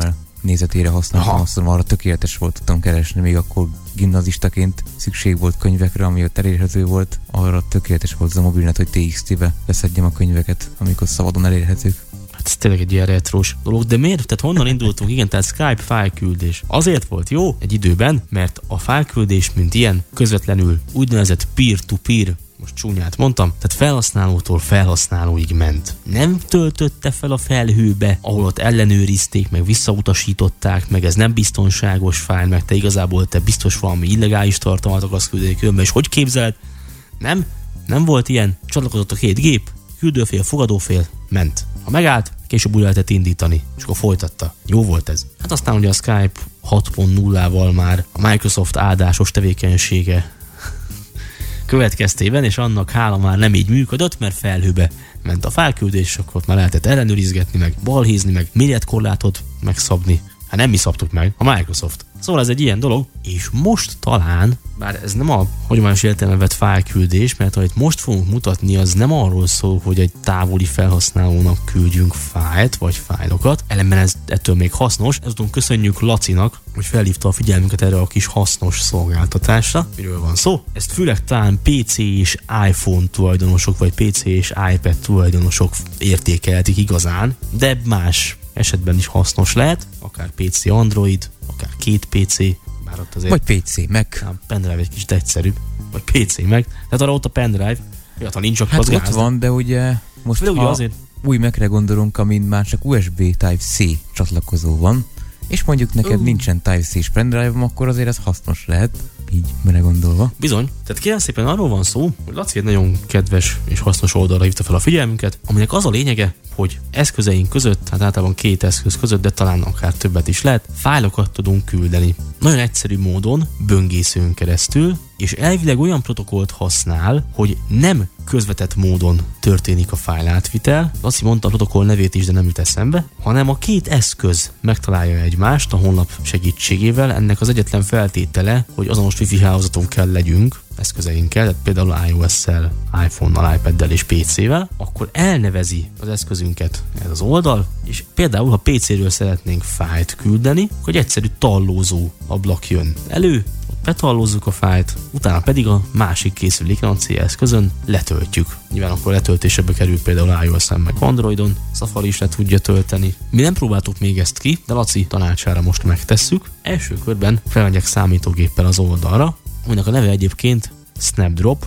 nézetére használtam, azt mondom, arra tökéletes volt, tudtam keresni, még akkor gimnazistaként szükség volt könyvekre, ami ott elérhető volt, arra tökéletes volt az a mobilnet, hogy té iksz té-be leszedjem a könyveket, amikor szabadon elérhetők. Hát ez tényleg egy ilyen retrós dolog, de miért? Tehát honnan indultunk? Igen, tehát Skype fájlküldés. Azért volt jó egy időben, mert a fájlküldés, mint ilyen, közvetlenül úgynevezett peer-to-peer, most csúnyát mondtam, tehát felhasználótól felhasználóig ment. Nem töltötte fel a felhőbe, ahol ott ellenőrizték, meg visszautasították, meg ez nem biztonságos fájl, meg te igazából te biztos valami illegális tartalmat akarsz küldeni különben, és hogy képzeld? Nem, nem volt ilyen, csatlakozott a két gép, küldőfél, fogadófél, ment. Ha megállt, később úgy lehetett indítani, és akkor folytatta. Jó volt ez. Hát aztán ugye a Skype hat pont nullával már a Microsoft áldásos tevékenysége következtében, és annak hála már nem így működött, mert felhőbe ment a fájlküldés, és akkor ott már lehetett ellenőrizgetni, meg balhézni, meg méretkorlátot megszabni. Hát nem mi szabtuk meg, a Microsoft. Szóval ez egy ilyen dolog, és most talán, bár ez nem a hagyományos értelemben vett fájlküldés, mert amit most fogunk mutatni, az nem arról szól, hogy egy távoli felhasználónak küldjünk fájlt, vagy fájlokat. Ellenben ez ettől még hasznos. Ezután köszönjük Lacinak, hogy felhívta a figyelmünket erre a kis hasznos szolgáltatásra. Miről van szó? Ezt főleg talán pé cé és iPhone tulajdonosok, vagy pé cé és iPad tulajdonosok értékelhetik igazán, de más esetben is hasznos lehet, akár pé cé Android, akár két pé cé, bár ott azért... Vagy pé cé Mac. A pendrive egy kicsit egyszerűbb, vagy pé cé Mac. Tehát arra ott a pendrive, hát ha nincs, akkor hát az ott gáz. van, de ugye most de ugye azért... új Mac-re gondolunk, amin már csak u es bé Type-C csatlakozó van, és mondjuk neked uh. nincsen Type-C-s pendrive-om, akkor azért ez hasznos lehet, így mire gondolva. Bizony. Tehát kérem szépen arról van szó, hogy Laci egy nagyon kedves és hasznos oldalra hívta fel a figyelmünket, aminek az a lényege, hogy eszközeink között, hát általában két eszköz között, de talán akár többet is lehet, fájlokat tudunk küldeni. Nagyon egyszerű módon, böngészőn keresztül, és elvileg olyan protokollt használ, hogy nem közvetett módon történik a fájlátvitel. Laci mondta a protokoll nevét is, de nem jut eszembe, hanem a két eszköz megtalálja egymást a honlap segítségével. Ennek az egyetlen feltétele, hogy azonos wifi hálózaton kell legyünk eszközeinkkel, tehát például iOS-szel, iPhone-nal, iPad-del és pé cével, akkor elnevezi az eszközünket ez az oldal, és például, ha pé céről szeretnénk fájlt küldeni, akkor egy egyszerű tallózó ablak jön elő, betallózzuk a fájlt, utána pedig a másik készüléken, a cé eszközön letöltjük. Nyilván akkor letöltésebe kerül például iOS-en meg Androidon, Safari is le tudja tölteni. Mi nem próbáltuk még ezt ki, de Laci tanácsára most megtesszük. Első körben felmegyek számítógéppel az oldalra, aminek a neve egyébként Snapdrop,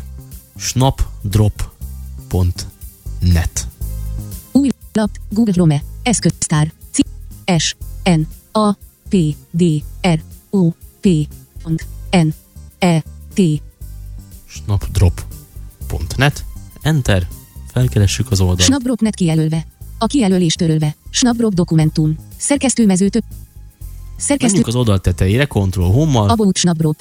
snapdrop pont net. Új lap, Google Chrome, eszköz, star, c, s, n, a, p, d, r, o, p, n, e, t. snapdrop pont net. Enter. Felkeressük az oldalt. Snapdrop net kijelölve. A kijelölés törölve. Snapdrop dokumentum. Szerkesztőmező több. Szerkesztő... Menjünk az oldal tetejére, Ctrl Home-mal. About Snapdrop.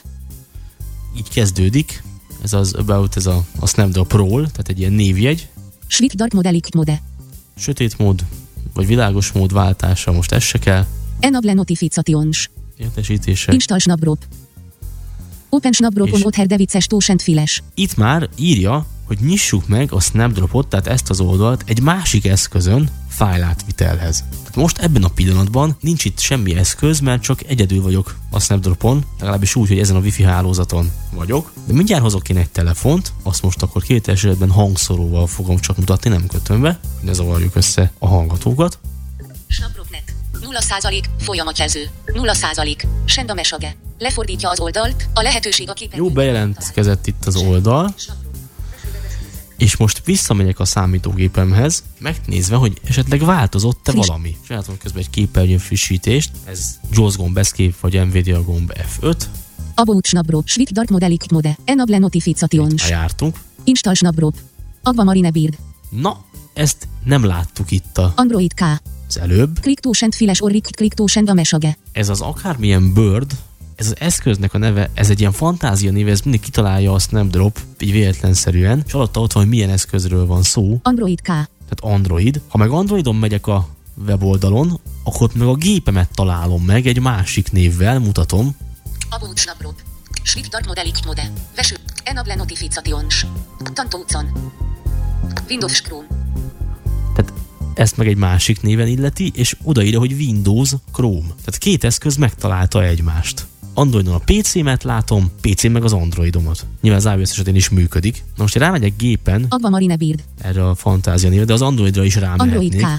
Így kezdődik. Ez az About, ez a, a Snapdrop-ról, tehát egy ilyen névjegy. Switch Dark Mode, Liquid Mode. Sötét mód, vagy világos mód váltása, most ez se kell. Enable Notifications. Értesítése. Install Snapdrop. Open Snapdrop on Other Devices Tosent Files. Itt már írja, hogy nyissuk meg a Snapdropot, tehát ezt az oldalt egy másik eszközön fájlátvitelhez. Tehát most ebben a pillanatban nincs itt semmi eszköz, mert csak egyedül vagyok a Snapdropon, legalábbis úgy, hogy ezen a wifi hálózaton vagyok. De mindjárt hozok én egy telefont, azt most akkor két esetben hangszoróval fogom csak mutatni, nem kötömbe, hogy ne zavarjuk össze a hallgatókat. Snapdrop.net. nulla százalék folyamatjelző. nulla százalék send a mesage. Lefordítja az oldalt, a lehetőség a képernyőn. Jó, bejelentkezett itt az oldal. És most visszamegyek a számítógépemhez, megnézve, hogy esetleg változott-e Friss. valami. Csináltam közben egy képernyő frissítést, ez JAWS gomb Escape vagy Nvidia gomb ef öt. About Snapdrop, Switch Dark Mode, Liquid Mode, Enable Notifications. Ha jártunk. Install Snapdrop. Aquamarine Bird. Na, ezt nem láttuk itt a... Android K. Az előbb. Click to send files or click to send a message. Ez az akármilyen Bird, ez az eszköznek a neve, ez egy ilyen fantázia név, ez mindig kitalálja a Snapdrop, így véletlenszerűen, és alatta ott van, hogy milyen eszközről van szó. Android K. Tehát Android. Ha meg Androidon megyek a weboldalon, akkor meg a gépemet találom meg egy másik névvel, mutatom. About Snapdrop. Switch Dark Mode, Liquid Mode. Veső. Enable Notifications. Tanto utcon. Windows Chrome. Tehát ezt meg egy másik néven illeti, és odaírja, hogy Windows Chrome. Tehát két eszköz megtalálta egymást. Androidon a pé cémet látom, pé cén meg az Androidomat. Nyilván az iOS esetén is működik. Na most, ha rámegyek gépen, Agva Marine Bird. erre a fantázia név, de az Androidra is rámehetnék. Android K.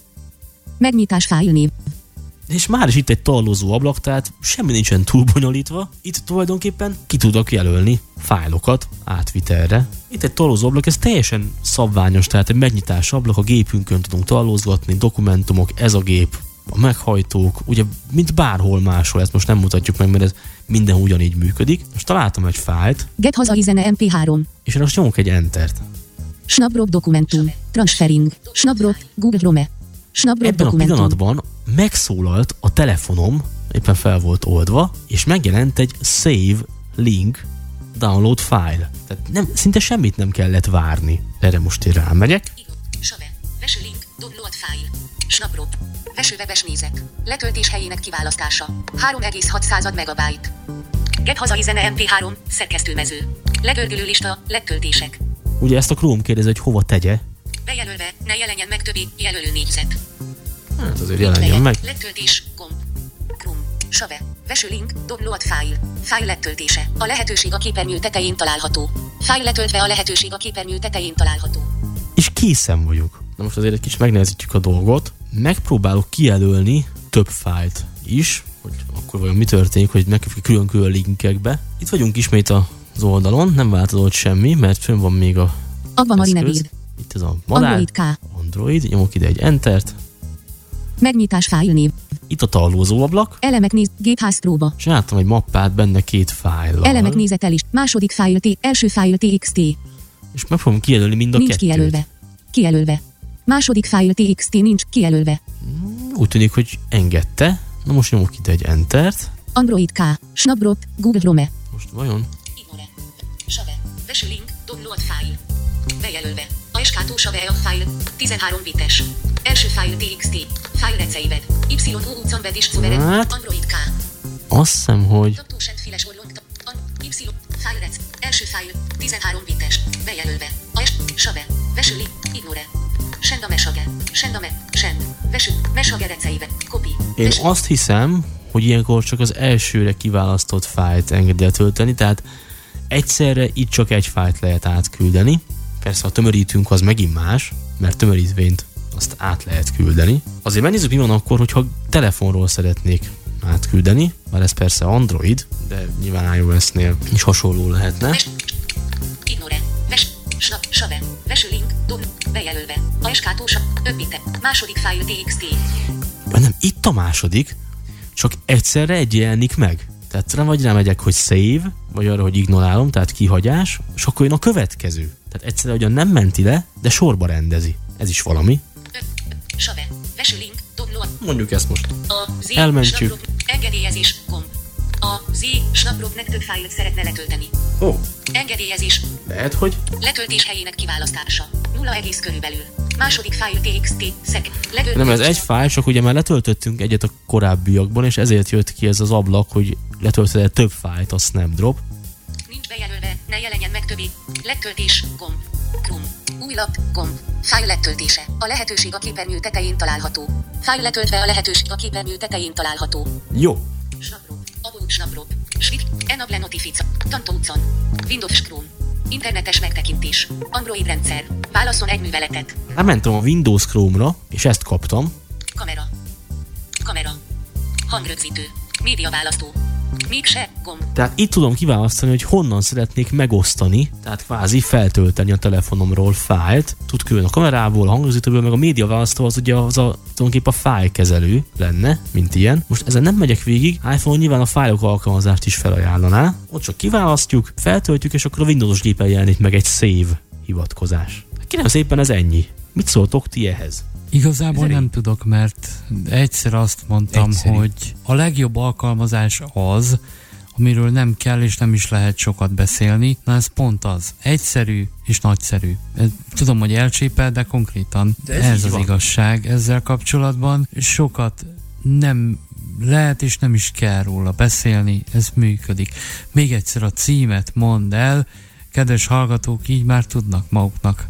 Megnyitás fájlnév. És már is itt egy tallózó ablak, tehát semmi nincsen túl bonyolítva. Itt tulajdonképpen ki tudok jelölni fájlokat átvitelre. Itt egy tallózó ablak, ez teljesen szabványos, tehát egy megnyitás ablak, a gépünkön tudunk tallózgatni, dokumentumok, ez a gép, a meghajtók, ugye mint bárhol máshol, ezt most nem mutatjuk meg, mert ez minden ugyanígy működik. Most találtam egy fájlt. Get hazai zene em pé három. És most nyomok egy Entert. Snapdrop dokumentum. Transferring. Snapdrop. Google Chrome. Snapdrop Ebben dokumentum. a pillanatban megszólalt a telefonom, éppen fel volt oldva, és megjelent egy Save Link Download File. Tehát nem, szinte semmit nem kellett várni. Erre most én rámegyek. Save. Veső link. Download file. Snapdrop. Veső webes nézek. Letöltés helyének kiválasztása. három egész hat megabyte. Get hazai zene em pé három. Szerkesztőmező. Legördülő lista. Letöltések. Ugye ezt a Chrome kérdezi, hogy hova tegye. Bejelölve. Ne jelenjen meg többi. Jelölő négyzet. Hát azért jelenjen meg. Letöltés. Gomb. Chrome. Save. Veső link. Download file. File letöltése. A lehetőség a képernyő tetején található. File letöltve a lehetőség a képernyő tetején található. És készen vagyok. Na most azért egy kicsit megnehezítjük a dolgot. Megpróbálok kijelölni több fájlt is, hogy akkor vajon mi történik, hogy megkapjuk külön-külön linkekbe. Itt vagyunk ismét az oldalon, nem változott semmi, mert fönn van még a Agva Marine eszköz. Bird. Itt ez a madár. Android K. Android. Nyomok ide egy Entert. Megnyitás fájlnév. Itt a tallózó ablak. Elemek néz. Gépház próba. Csináltam egy mappát benne két fájllal. Elemek nézetelist. Második fájl T. Első fájl té iksz té. És megpróbálom kijelölni mind a Nincs kettőt. kijelölve. Kijelölve. Második fájl té iksz té nincs kijelölve. Úgy tűnik, hogy engedte. Na most nyomok ide egy Entert. Android K. Snapdrop. Google Chrome. Most vajon? Ignore. Save. Veső link. Download file. Bejelölve. A eskátó Save a file. tizenhárom bites. Első fájl té iksz té. File receiver. Y O utcambed és cumere. Hát? Android K. Azt hiszem, hogy... Taptósent files orlont. Y. File rec. Első fájl. tizenhárom bites. Bejelölve. A es. Save. Veső link. Ignore. Send a mesage. Send a me. Send. Veső. Mesage receiver. Copy. Én Veső. azt hiszem, hogy ilyenkor csak az elsőre kiválasztott fájlt engedi el tölteni, tehát egyszerre itt csak egy fájlt lehet átküldeni. Persze, ha tömörítünk, az megint más, mert tömörítvényt azt át lehet küldeni. Azért megnézzük, mi van akkor, hogyha telefonról szeretnék átküldeni, már ez persze Android, de nyilván iOS-nél is hasonló lehetne. Ves. Ignore. Ves. Snap. Save. Veső link. Dom. Bejelölve. A eskátó öt bite. Második fájl té iksz té. Nem, itt a második, csak egyszerre egy jelenik meg. Tehát nem vagy rámegyek, hogy save, vagy arra, hogy ignorálom, tehát kihagyás, és akkor jön a következő. Tehát egyszerre ugyan nem menti le, de sorba rendezi. Ez is valami. Save. Veső link. Download. Mondjuk ezt most. A Z. Elmentjük. Snapdrop. Engedélyezés. Gomb. A Z. Snapdropnek több fájlt szeretne letölteni. Ó, oh, Engedélyezés. lehet, hogy... Letöltés helyének kiválasztása. Nulla egész körülbelül. Második fájl té iksz té. Szeg. Nem, ez egy fájl, csak ugye már letöltöttünk egyet a korábbiakban, és ezért jött ki ez az ablak, hogy letölthetett több fájlt a Snapdrop. Nincs bejelölve, ne jelenjen meg többi. Letöltés, gomb. Chrome. Új lap, gomb. Fájl letöltése. A lehetőség a képernyő tetején található. Fájl letöltve a lehetőség a képernyő tetején található. Jó. Snapdrop. About Snapdrop. Swift. Enable Notifica. Tanto utcon. Windows Chrome. Internetes megtekintés. Android rendszer. Válaszol egy műveletet. Rámentem a Windows Chrome-ra, és ezt kaptam. Kamera. Kamera. Hangrögzítő. Média választó. Mégse, gomb. Tehát itt tudom kiválasztani, hogy honnan szeretnék megosztani, tehát kvázi feltölteni a telefonomról fájlt. Tud külön a kamerából, a hangrögzítőből, meg a média választó az ugye az a tulajdonképpen a fájlkezelő lenne, mint ilyen. Most ezen nem megyek végig, iPhone nyilván a fájlok alkalmazást is felajánlaná. Ott csak kiválasztjuk, feltöltjük, és akkor a Windows gépen jelenik meg egy save hivatkozás. Kérem szépen, ez ennyi. Mit szóltok ti ehhez? Igazából nem tudok, mert egyszer azt mondtam, Egyszerű. hogy a legjobb alkalmazás az, amiről nem kell és nem is lehet sokat beszélni. Na ez pont az. Egyszerű és nagyszerű. Tudom, hogy elcsépel, de konkrétan de ez, ez az van. Igazság ezzel kapcsolatban. Sokat nem lehet és nem is kell róla beszélni, ez működik. Még egyszer a címet mondd el, kedves hallgatók, így már tudnak maguknak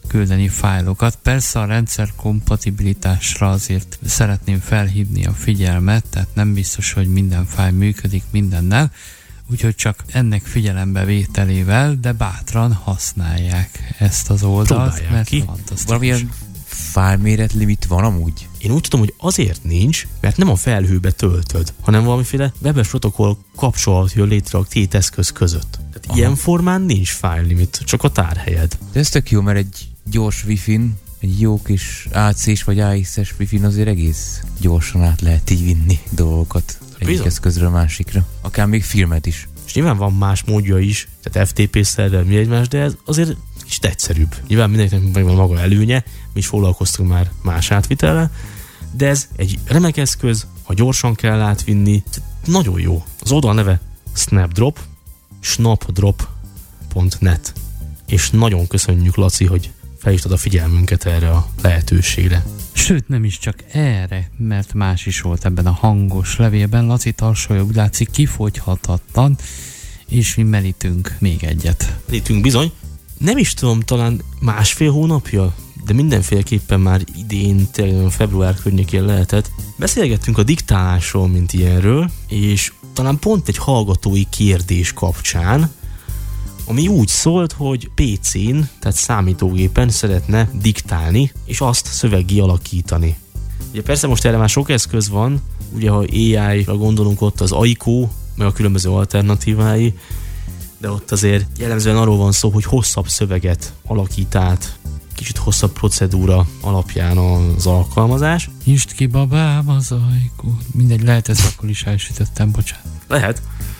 küldeni fájlokat. Persze a rendszer kompatibilitásra azért szeretném felhívni a figyelmet, tehát nem biztos, hogy minden fájl működik mindennel, úgyhogy csak ennek figyelembevételével, de bátran használják ezt az oldalt, próbálják mert ki. fantasztikus. Valamilyen fájlméret limit van amúgy? Én úgy tudom, hogy azért nincs, mert nem a felhőbe töltöd, hanem valamiféle webes protokoll kapcsolat jön létre a két eszköz között. Tehát Aha. ilyen formán nincs file limit, csak a tárhelyed. De ez tök jó, mert egy gyors wifi-n, egy jó kis á cés vagy á iksz-es wifi-n azért egész gyorsan át lehet így vinni dolgokat egyik Bizony. eszközről a másikra. Akár még filmet is. És nyilván van más módja is, tehát ef té pé szerver, mi egymás, de ez azért kicsit egyszerűbb. Nyilván mindenkinek megvan maga előnye, mi is foglalkoztunk már más átvitellel, de ez egy remek eszköz, ha gyorsan kell átvinni, nagyon jó. Az oldal neve Snapdrop, snapdrop pont net, és nagyon köszönjük, Laci, hogy felhívtad a figyelmünket erre a lehetőségre. Sőt, nem is csak erre, mert más is volt ebben a hangos levélben. Laci tarsolya úgy látszik kifogyhatatlan, és mi merítünk még egyet. Merítünk bizony. Nem is tudom, talán másfél hónapja, de mindenféleképpen már idén, tényleg február környékén lehetett. Beszélgettünk a diktálásról, mint ilyenről, és talán pont egy hallgatói kérdés kapcsán, ami úgy szólt, hogy pé cén, tehát számítógépen szeretne diktálni, és azt szöveggé alakítani. Ugye persze most erre már sok eszköz van, ugye ha á í-ra gondolunk, ott az Aiko, meg a különböző alternatívái, de ott azért jellemzően arról van szó, hogy hosszabb szöveget alakít át, kicsit hosszabb procedúra alapján az alkalmazás. Nyisd ki, babám, az ajkó. Mindegy, lehet, ezt akkor is elsütöttem, bocsánat. Lehet.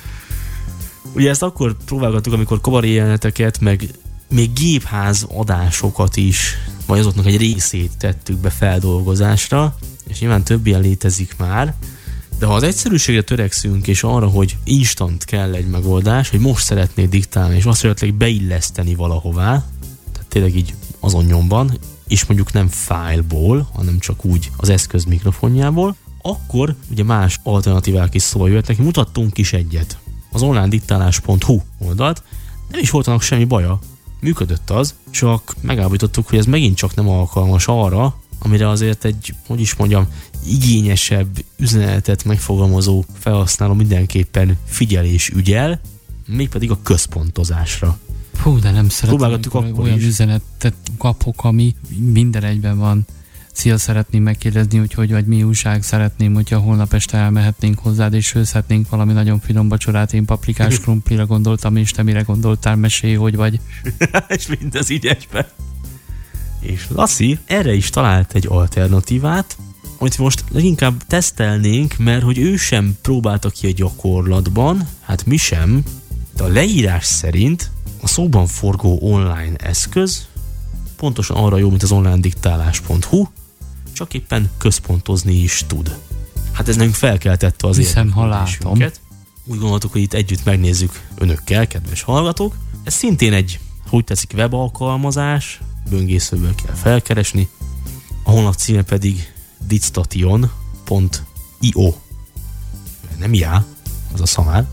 Ugye ezt akkor próbálgattuk, amikor kabaré jeleneteket, meg még gépház adásokat is, vagy azoknak egy részét tettük be feldolgozásra, és nyilván több ilyen létezik már, de ha az egyszerűségre törekszünk, és arra, hogy instant kell egy megoldás, hogy most szeretnéd diktálni, és azt esetleg beilleszteni valahová, tehát tényleg így azon nyomban, és mondjuk nem fájlból, hanem csak úgy az eszköz mikrofonjából, akkor ugye más alternatívák is szóval jöhetnek, mutattunk is egyet. Az online diktálás pont hu oldalt, nem is volt annak semmi baja, működött az, csak megállapítottuk, hogy ez megint csak nem alkalmas arra, amire azért egy, hogy is mondjam, igényesebb üzenetet megfogalmazó felhasználó mindenképpen figyel és ügyel, mégpedig a központozásra. Hú, de nem szeretem, Próbálgattuk akkor olyan is. üzenetet kapok, ami minden egyben van. Szia, szeretném megkérdezni, hogy hogy vagy, mi újság, szeretném, hogyha holnap este elmehetnénk hozzád, és főzhetnénk valami nagyon finom vacsorát, én paprikás krumplira gondoltam, és te mire gondoltál, mesélj, hogy vagy. És mindez így egyben. És Laci erre is talált egy alternatívát, amit most leginkább tesztelnénk, mert hogy ő sem próbálta ki a gyakorlatban, hát mi sem, de a leírás szerint a szóban forgó online eszköz pontosan arra jó, mint az online diktálás pont hu, csak éppen központozni is tud. Hát ez nekünk felkeltette az Hiszem, ha érdeklődésünket. Úgy gondoltuk, hogy itt együtt megnézzük önökkel, kedves hallgatók. Ez szintén egy, hogy tetszik, webalkalmazás, böngészőből kell felkeresni. A honlap címe pedig dictation pont io. Nem já, az a szamár,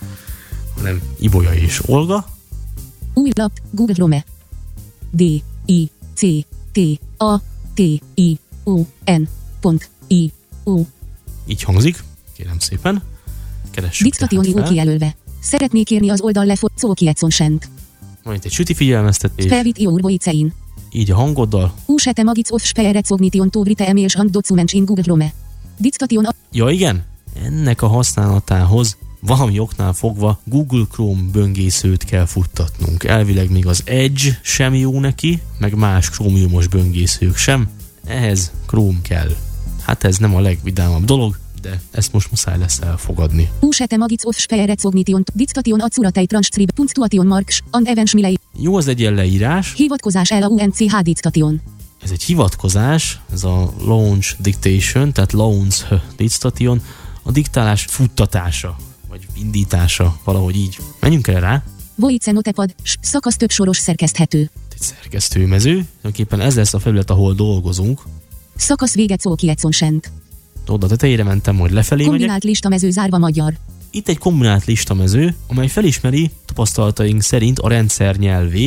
hanem Ibolya és Olga. Új lap, Google Chrome. D, I, C, T, A, T, I, O, N, pont, I, O. Így hangzik, kérem szépen. Keressük Dictation tehát io fel. kijelölve. Szeretnék kérni az oldal lefot, szó kieconsent. Majd egy süti figyelmeztetés, Spevit io urboicein. így a hangoddal. Usete magic of spere recognition to brite emies and documents in Google Chrome. Dictation a... Ja igen, ennek a használatához valami oknál fogva Google Chrome böngészőt kell futtatnunk. Elvileg még az Edge sem jó neki, meg más Chromiumos böngészők sem. Ehhez Chrome kell. Hát ez nem a legvidámabb dolog, de ezt most muszáj lesz elfogadni. Usete magic of spere recognition to dictation a curatei transcrib punctuation marks and events Jó, az egy ilyen leírás. hivatkozás el a U N C H dictation. Ez egy hivatkozás, ez a launch dictation, tehát launch dictation, a diktálás futtatása, vagy indítása, valahogy így. Menjünk el rá. Voice notepad, s, szakasz több soros szerkeszthető. Egy szerkesztőmező, tulajdonképpen ez lesz a felület, ahol dolgozunk. Szakasz vége szó kieconsent. Oda tetejére mentem, hogy lefelé megyek. Kombinált listamező zárva magyar. Itt egy kombinált listamező, amely felismeri tapasztalataink szerint a rendszer nyelvét,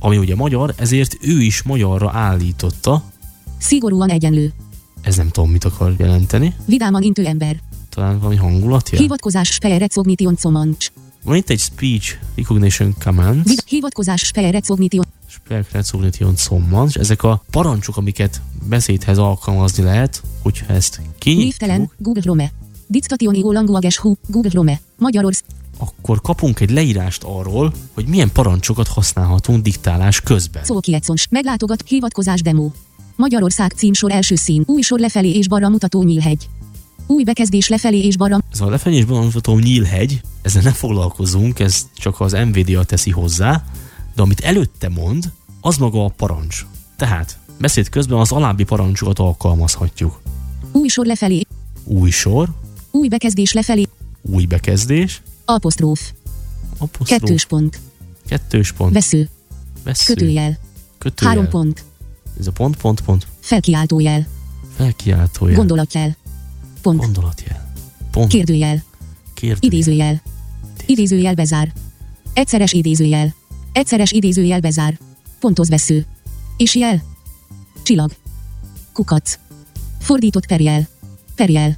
ami ugye magyar, ezért ő is magyarra állította. Szigorúan egyenlő. Ez nem tudom, mit akar jelenteni. Vidáman intő ember. Talán valami hangulatja. Hivatkozás spele recognition command. Van itt egy speech recognition command. Vid- hivatkozás spele recognition. Spele recognition command. És ezek a parancsok, amiket beszédhez alkalmazni lehet, hogyha ezt kinyitjuk. Névtelen, Google Chrome. Dictationio languages hu, Google Chrome. Magyarország. Akkor kapunk egy leírást arról, hogy milyen parancsokat használhatunk diktálás közben. Szókiecons. Meglátogat, hivatkozás demo. Magyarország címsor első szín. Új sor lefelé és balra mutató Nyílhegy. Új bekezdés lefelé és balra. Ez a lefelé és balra mutató Nyílhegy, ezzel ne foglalkozunk, ez csak az em vé dé á teszi hozzá, de amit előtte mond, az maga a parancs. Tehát beszéd közben az alábbi parancsokat alkalmazhatjuk. Új sor lefelé. Új sor. Új bekezdés lefelé. Új bekezdés. Apostróf. Apostróf. Kettős pont. Kettős pont. Vesző. Vesző. Kötőjel. Kötőjel. Három pont. Ez a pont, pont, pont. Felkiáltójel. Felkiáltójel. Gondolatjel. Pont. Gondolatjel. Pont. Kérdőjel. Kérdőjel. Idézőjel. Idézőjel bezár. Egyszeres idézőjel. Egyszeres idézőjel bezár. Pontozvesző. És jel. Csillag. Kukac. Fordított perjel. Perjel.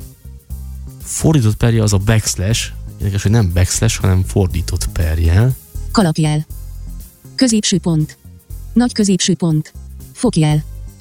Fordított perjel az a backslash. Érdekes, hogy nem backslash, hanem fordított perjel. Kalapjel. Középső pont. Nagy középső pont. Fokjel.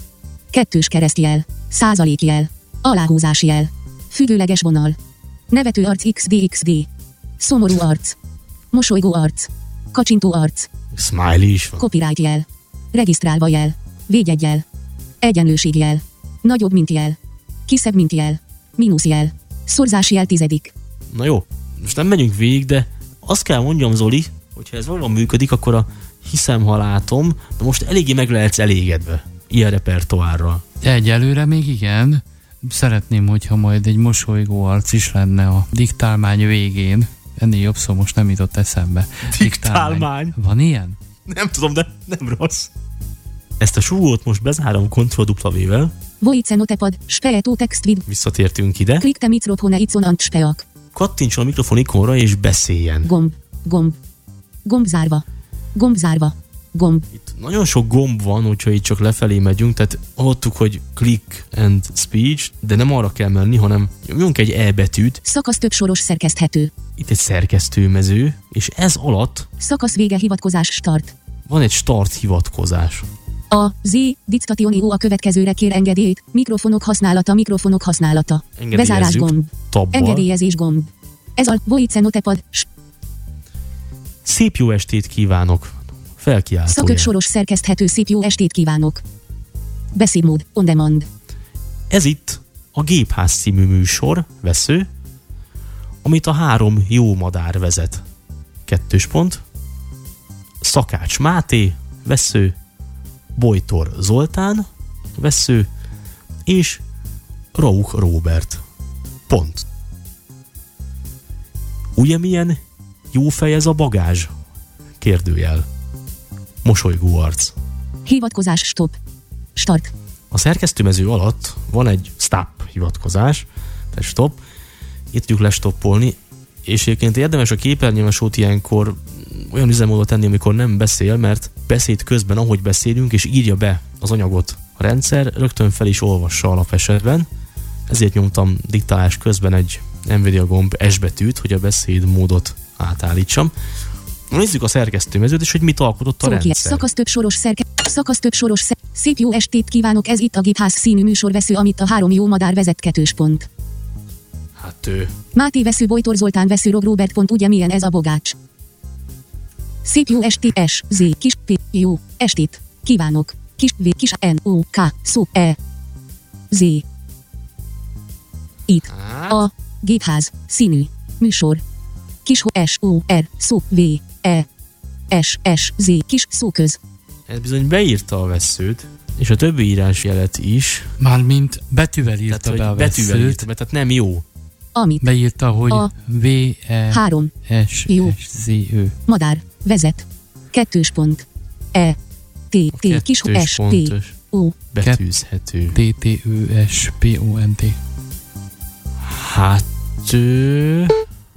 Kettős keresztjel. Százalékjel. Aláhúzásjel. Függőleges vonal. Nevető arc iksz dé iksz dé. Szomorú arc. Mosolygó arc. Kacsintó arc. Smiley is van. Copyright jel. Regisztrálva jel. Védjeggyel. Egyenlőségjel. Nagyobb mint jel. Kisebb mint jel. Mínusz jel. Szorzásjel tizedik. Na jó, most nem megyünk végig, de azt kell mondjam, Zoli, hogyha ez valóban működik, akkor a hiszem, ha látom, de most eléggé meg lehetsz elégedve ilyen repertoárral. Egyelőre még igen. Szeretném, hogyha majd egy mosolygó arc is lenne a diktálmány végén. Ennél jobb szó most nem jutott eszembe. Diktálmány. Van ilyen? Nem tudom, de nem rossz. Ezt a súgót most bezárom Ctrl-W-vel. Voice notepad, speeto text vid. Visszatértünk ide. Klikte mikrofone icon ant speak. Kattintson a mikrofon ikonra és beszéljen. Gomb, gomb. Gomb zárva. Gomb zárva. Gomb. Itt nagyon sok gomb van, hogyha itt csak lefelé megyünk, tehát hallottuk, hogy click and speech, de nem arra kell menni, hanem nyomjunk egy E betűt. Szakasz több soros szerkeszthető. Itt egy szerkesztőmező, és ez alatt Szakasz vége hivatkozás start. van egy start hivatkozás. A, Z, dictationio a következőre kér engedélyt, mikrofonok használata, mikrofonok használata. Bezárás gomb. Tabbal. Engedélyezés gomb. Ez a voice notepad. Szép jó estét kívánok. Felkiáltójel. Szakök soros szerkeszthető, szép jó estét kívánok. Beszédmód, on demand. Ez itt a Gépház című műsor, vesző, amit a három jó madár vezet. Kettős pont. Szakács Máté, vesző, Bojtor Zoltán, vesző, és Rauch Róbert. Pont. Ugye milyen jó fej ez a bagázs? Kérdőjel. Mosolygó arc. Hivatkozás stop. Start. A szerkesztőmező alatt van egy stop hivatkozás, tehát stop. Itt tudjuk lestoppolni, és egyébként érdemes a képernyőmesót ilyenkor olyan üzemmódot tenni, amikor nem beszél, mert beszéd közben, ahogy beszélünk, és írja be az anyagot a rendszer, rögtön fel is olvassa alapesetben. Ezért nyomtam diktálás közben egy Nvidia gomb S betűt, hogy a beszédmódot átállítsam. Nézzük a szerkesztőmezőt, és hogy mit alkotott a rendszer. Szakasz több soros szerke... Szakasz több soros szer... Szép jó estét kívánok, ez itt a Gépház színű műsorvesző, amit a három jó madár vezet, kettős pont. Hát ő... Máté vesző, Bojtor Zoltán vesző, Rog Róbert pont, ugye milyen ez a bogács. Szép jó estét, S, Z, kis, P, jó, estét, kívánok, kis, V, kis, N, O, K, szó, E, Z. Itt, a Gépház, színű, műsor, kis, S, O, R, szó, V, E, S, S, Z, kis, szóköz. Ez bizony beírta a veszőt, és a többi írásjelet is. Mármint betűvel írta tehát, be a betűvel veszőt. írta be, tehát nem jó. Amit beírta, hogy a V, E, három S, jó S, Z, Ö. madár, vezet, kettős pont, E, T, T, kis, S, P, O. Betűzhető. T, T, Ö, S, P, O, N, T. Hát... Ö...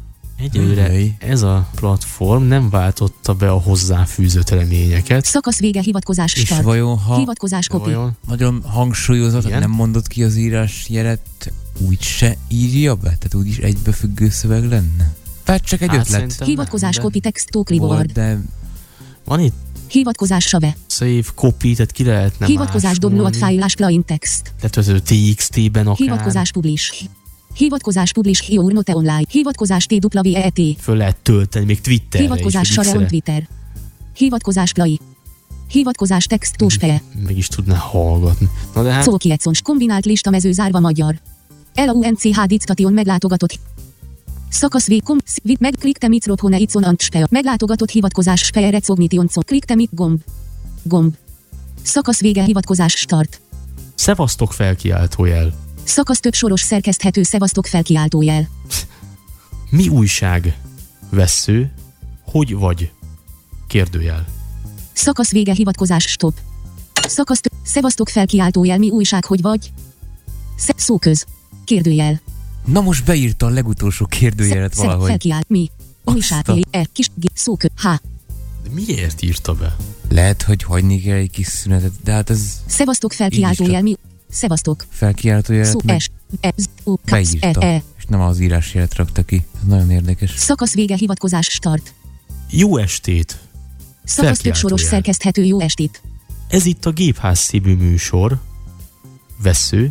egyelőre ez a platform nem váltotta be a hozzáfűzött reményeket. Szakasz vége, hivatkozás És start. vajon, ha Hivatkozás kopi. Vajon? nagyon hangsúlyozott, Igen? nem mondott ki az írás jelet, úgy se írja be? Tehát úgyis egybefüggő szöveg lenne? Tehát csak egy Hát ötlet. szerintem Hivatkozás nem, kopi, text, talk, Volt, reward. de Van itt Hivatkozás save. save, copy, tehát ki lehetne Hivatkozás download másolni. file, plain text. Letöltő té iksz té-ben akár. Hivatkozás publish. Hivatkozás publish, your note online. Hivatkozás twet. Föl lehet tölteni, még Twitterre Hivatkozás is, sare vagy on X-re. Twitter. Hivatkozás play. Hivatkozás text tósfeje. Meg is tudná hallgatni. Na de hát, Szókiecons kombinált lista mező zárva magyar. Launch dictation meglátogatott. Szakasz V kom vit meg klikte mit rophone icon ant spea. Meglátogatott hivatkozás spea recognition con. Klikte mit gomb. Gomb. Szakasz vége, hivatkozás start. szevasztok felkiáltójel. Szakasz több soros szerkeszthető szevasztok felkiáltójel. Mi újság? Vessző. Hogy vagy? Kérdőjel. Szakasz vége, hivatkozás stop. Szakasz több szevasztok felkiáltójel, mi újság, hogy vagy? Sze- szóköz. Kérdőjel. na most beírta a legutolsó kérdőjelet Sze- valahogy. Felkiált, mi? Újság, Azt e, kis, g, szóköz, h. De miért írta be? Lehet, hogy hagyni kell egy kis szünetet, de hát ez Szevasztok felkiáltójel, mi? Szevasztok. felkiáltójelet Szó, meg s, e, z, o, k, e, beírta, e. és nem az írásjelet rakta ki. Ez nagyon érdekes. Szakasz vége, hivatkozás start. Jó estét! Szakasz több soros Felkiáltójel. szerkeszthető, jó estét. Ez itt a Gépház című műsor, vessző,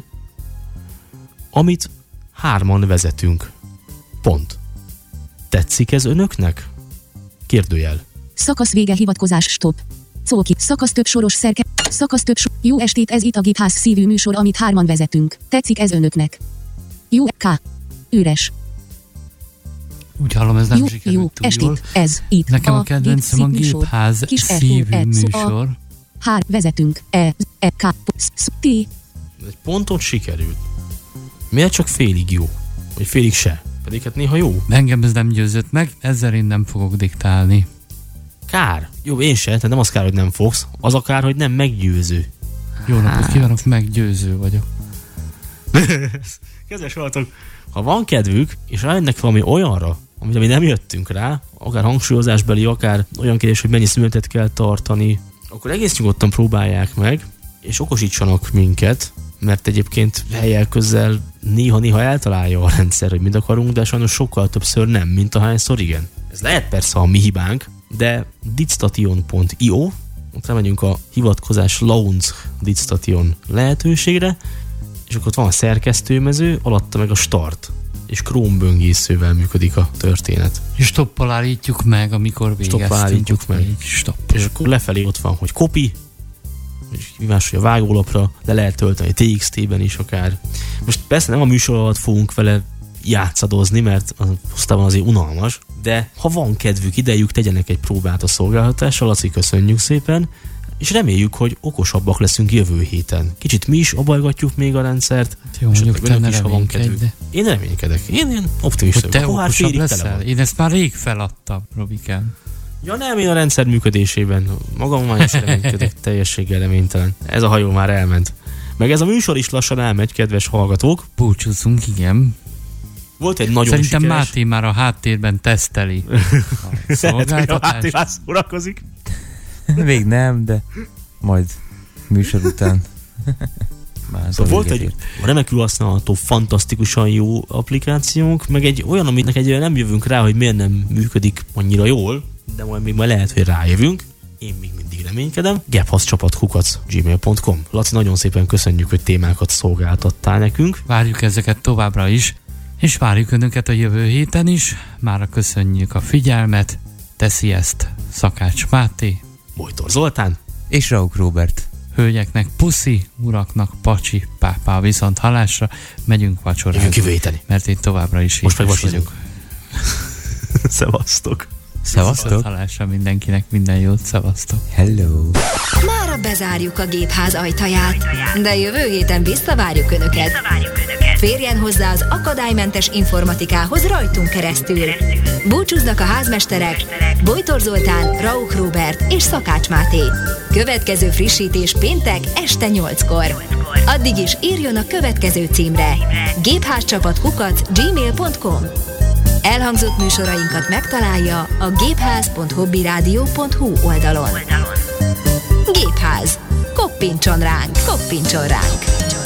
amit hárman vezetünk. Pont. Tetszik ez önöknek? Kérdőjel. Szakasz vége, hivatkozás stop. Szóki, szakasz több soros szerke... Szakasz több so... Jó estét, ez itt a Gépház szívű műsor, amit hárman vezetünk. Tetszik ez önöknek? Jó, K. Üres. Úgy hallom, ez nem Jó, sikerült jó, túl jól. estét, ez itt Nekem a a kedvencem a Gép műsor. Gépház Kis E, szívű O, E, szó, a- műsor. Hár, vezetünk, E, Z, E, K, P, S, T. Egy ponton sikerült. Miért csak félig jó? Vagy félig se? Pedig hát néha jó. Engem ez nem győzött meg, ezzel én nem fogok diktálni. Kár. Jó, én se, tehát nem az kár, hogy nem fogsz. Az a kár, hogy nem meggyőző. Jó napot kívánok, meggyőző vagyok. Kedves hallgatók, ha van kedvük, és rájönnek valami olyanra, amit mi nem jöttünk rá, akár hangsúlyozásbeli, akár olyan kérdés, hogy mennyi szünetet kell tartani, akkor egész nyugodtan próbálják meg, és okosítsanak minket, mert egyébként helyel közel néha-néha eltalálja a rendszer, hogy mit akarunk, de sajnos sokkal többször nem, mint ahányszor igen. Ez lehet persze a mi hibánk, de dictation pont io, ott megyünk a hivatkozás launch dictation lehetőségre, és akkor ott van a szerkesztőmező, alatta meg a start, és Chrome böngészővel működik a történet. És stoppal állítjuk meg, amikor végeztünk. Stoppal állítjuk ott meg. Így, stopp. És akkor lefelé ott van, hogy copy, és mi más, hogy a vágólapra, de lehet tölteni té iksz té-ben is akár. Most persze nem a műsor alatt fogunk vele játszadozni, mert aztán azért unalmas, de ha van kedvük, idejük, tegyenek egy próbát a szolgáltatással, Laci, köszönjük szépen, és reméljük, hogy okosabbak leszünk jövő héten. Kicsit mi is abajgatjuk még a rendszert, Jó, és mondjuk önök te ne is, ha van reménykedj, kedvük. de Én reménykedek. Én ilyen optimista hogy vagyok. te A pohár okosabb félig tele leszel. van. Én ezt már rég feladtam, Robikán. Ja nem, én a rendszer működésében. Magam már is reménykedek, teljességgel reménytelen. Ez a hajó már elment. Meg ez a műsor is lassan elmegy, kedves hallgatók. Búcsúzzunk, igen. Volt egy nagyon Szerintem sikeres... Máté már a háttérben teszteli a Lehet, hogy a szolgáltatást. Máté már szórakozik. Még nem, de majd műsor után. Már Szóval volt egy remekül használható, fantasztikusan jó applikációnk, meg egy olyan, aminek egyre nem jövünk rá, hogy miért nem működik annyira jól, de majd még majd lehet, hogy rájövünk. Én még mindig reménykedem. gephasz kukac gmail pont com. Laci, nagyon szépen köszönjük, hogy témákat szolgáltattál nekünk. Várjuk ezeket továbbra is, és várjuk önöket a jövő héten is. Mára köszönjük a figyelmet. Teszi ezt Szakács Máté. Bojtor Zoltán. És Rauk Róbert. Hölgyeknek puszi, uraknak pacsi, pápá, viszont halásra megyünk vacsorázni. Jövünk jövő héten. Mert én továbbra is Most meg éhes vacsorázunk. Szevasztok. Viszont halásra mindenkinek minden jót, szevasztok. Hello. Mára bezárjuk a Gépház ajtaját, de jövő héten visszavárjuk Önöket. Férjen hozzá az akadálymentes informatikához rajtunk keresztül. Búcsúznak a házmesterek Bojtor Zoltán, Rauch Róbert és Szakács Máté. Következő frissítés péntek este nyolckor. Addig is írjon a következő címre: gépházcsapat kukac gmail pont com. Elhangzott műsorainkat megtalálja a gépház pont hobbyradio pont hu oldalon. Gépház. Koppintson ránk, koppintson ránk.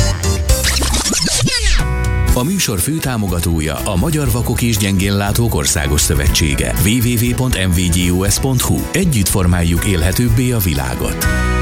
A műsor főtámogatója a Magyar Vakok és Gyengénlátók Országos Szövetsége. double-u double-u double-u pont em vé gé o es pont hu. Együtt formáljuk élhetőbbé a világot.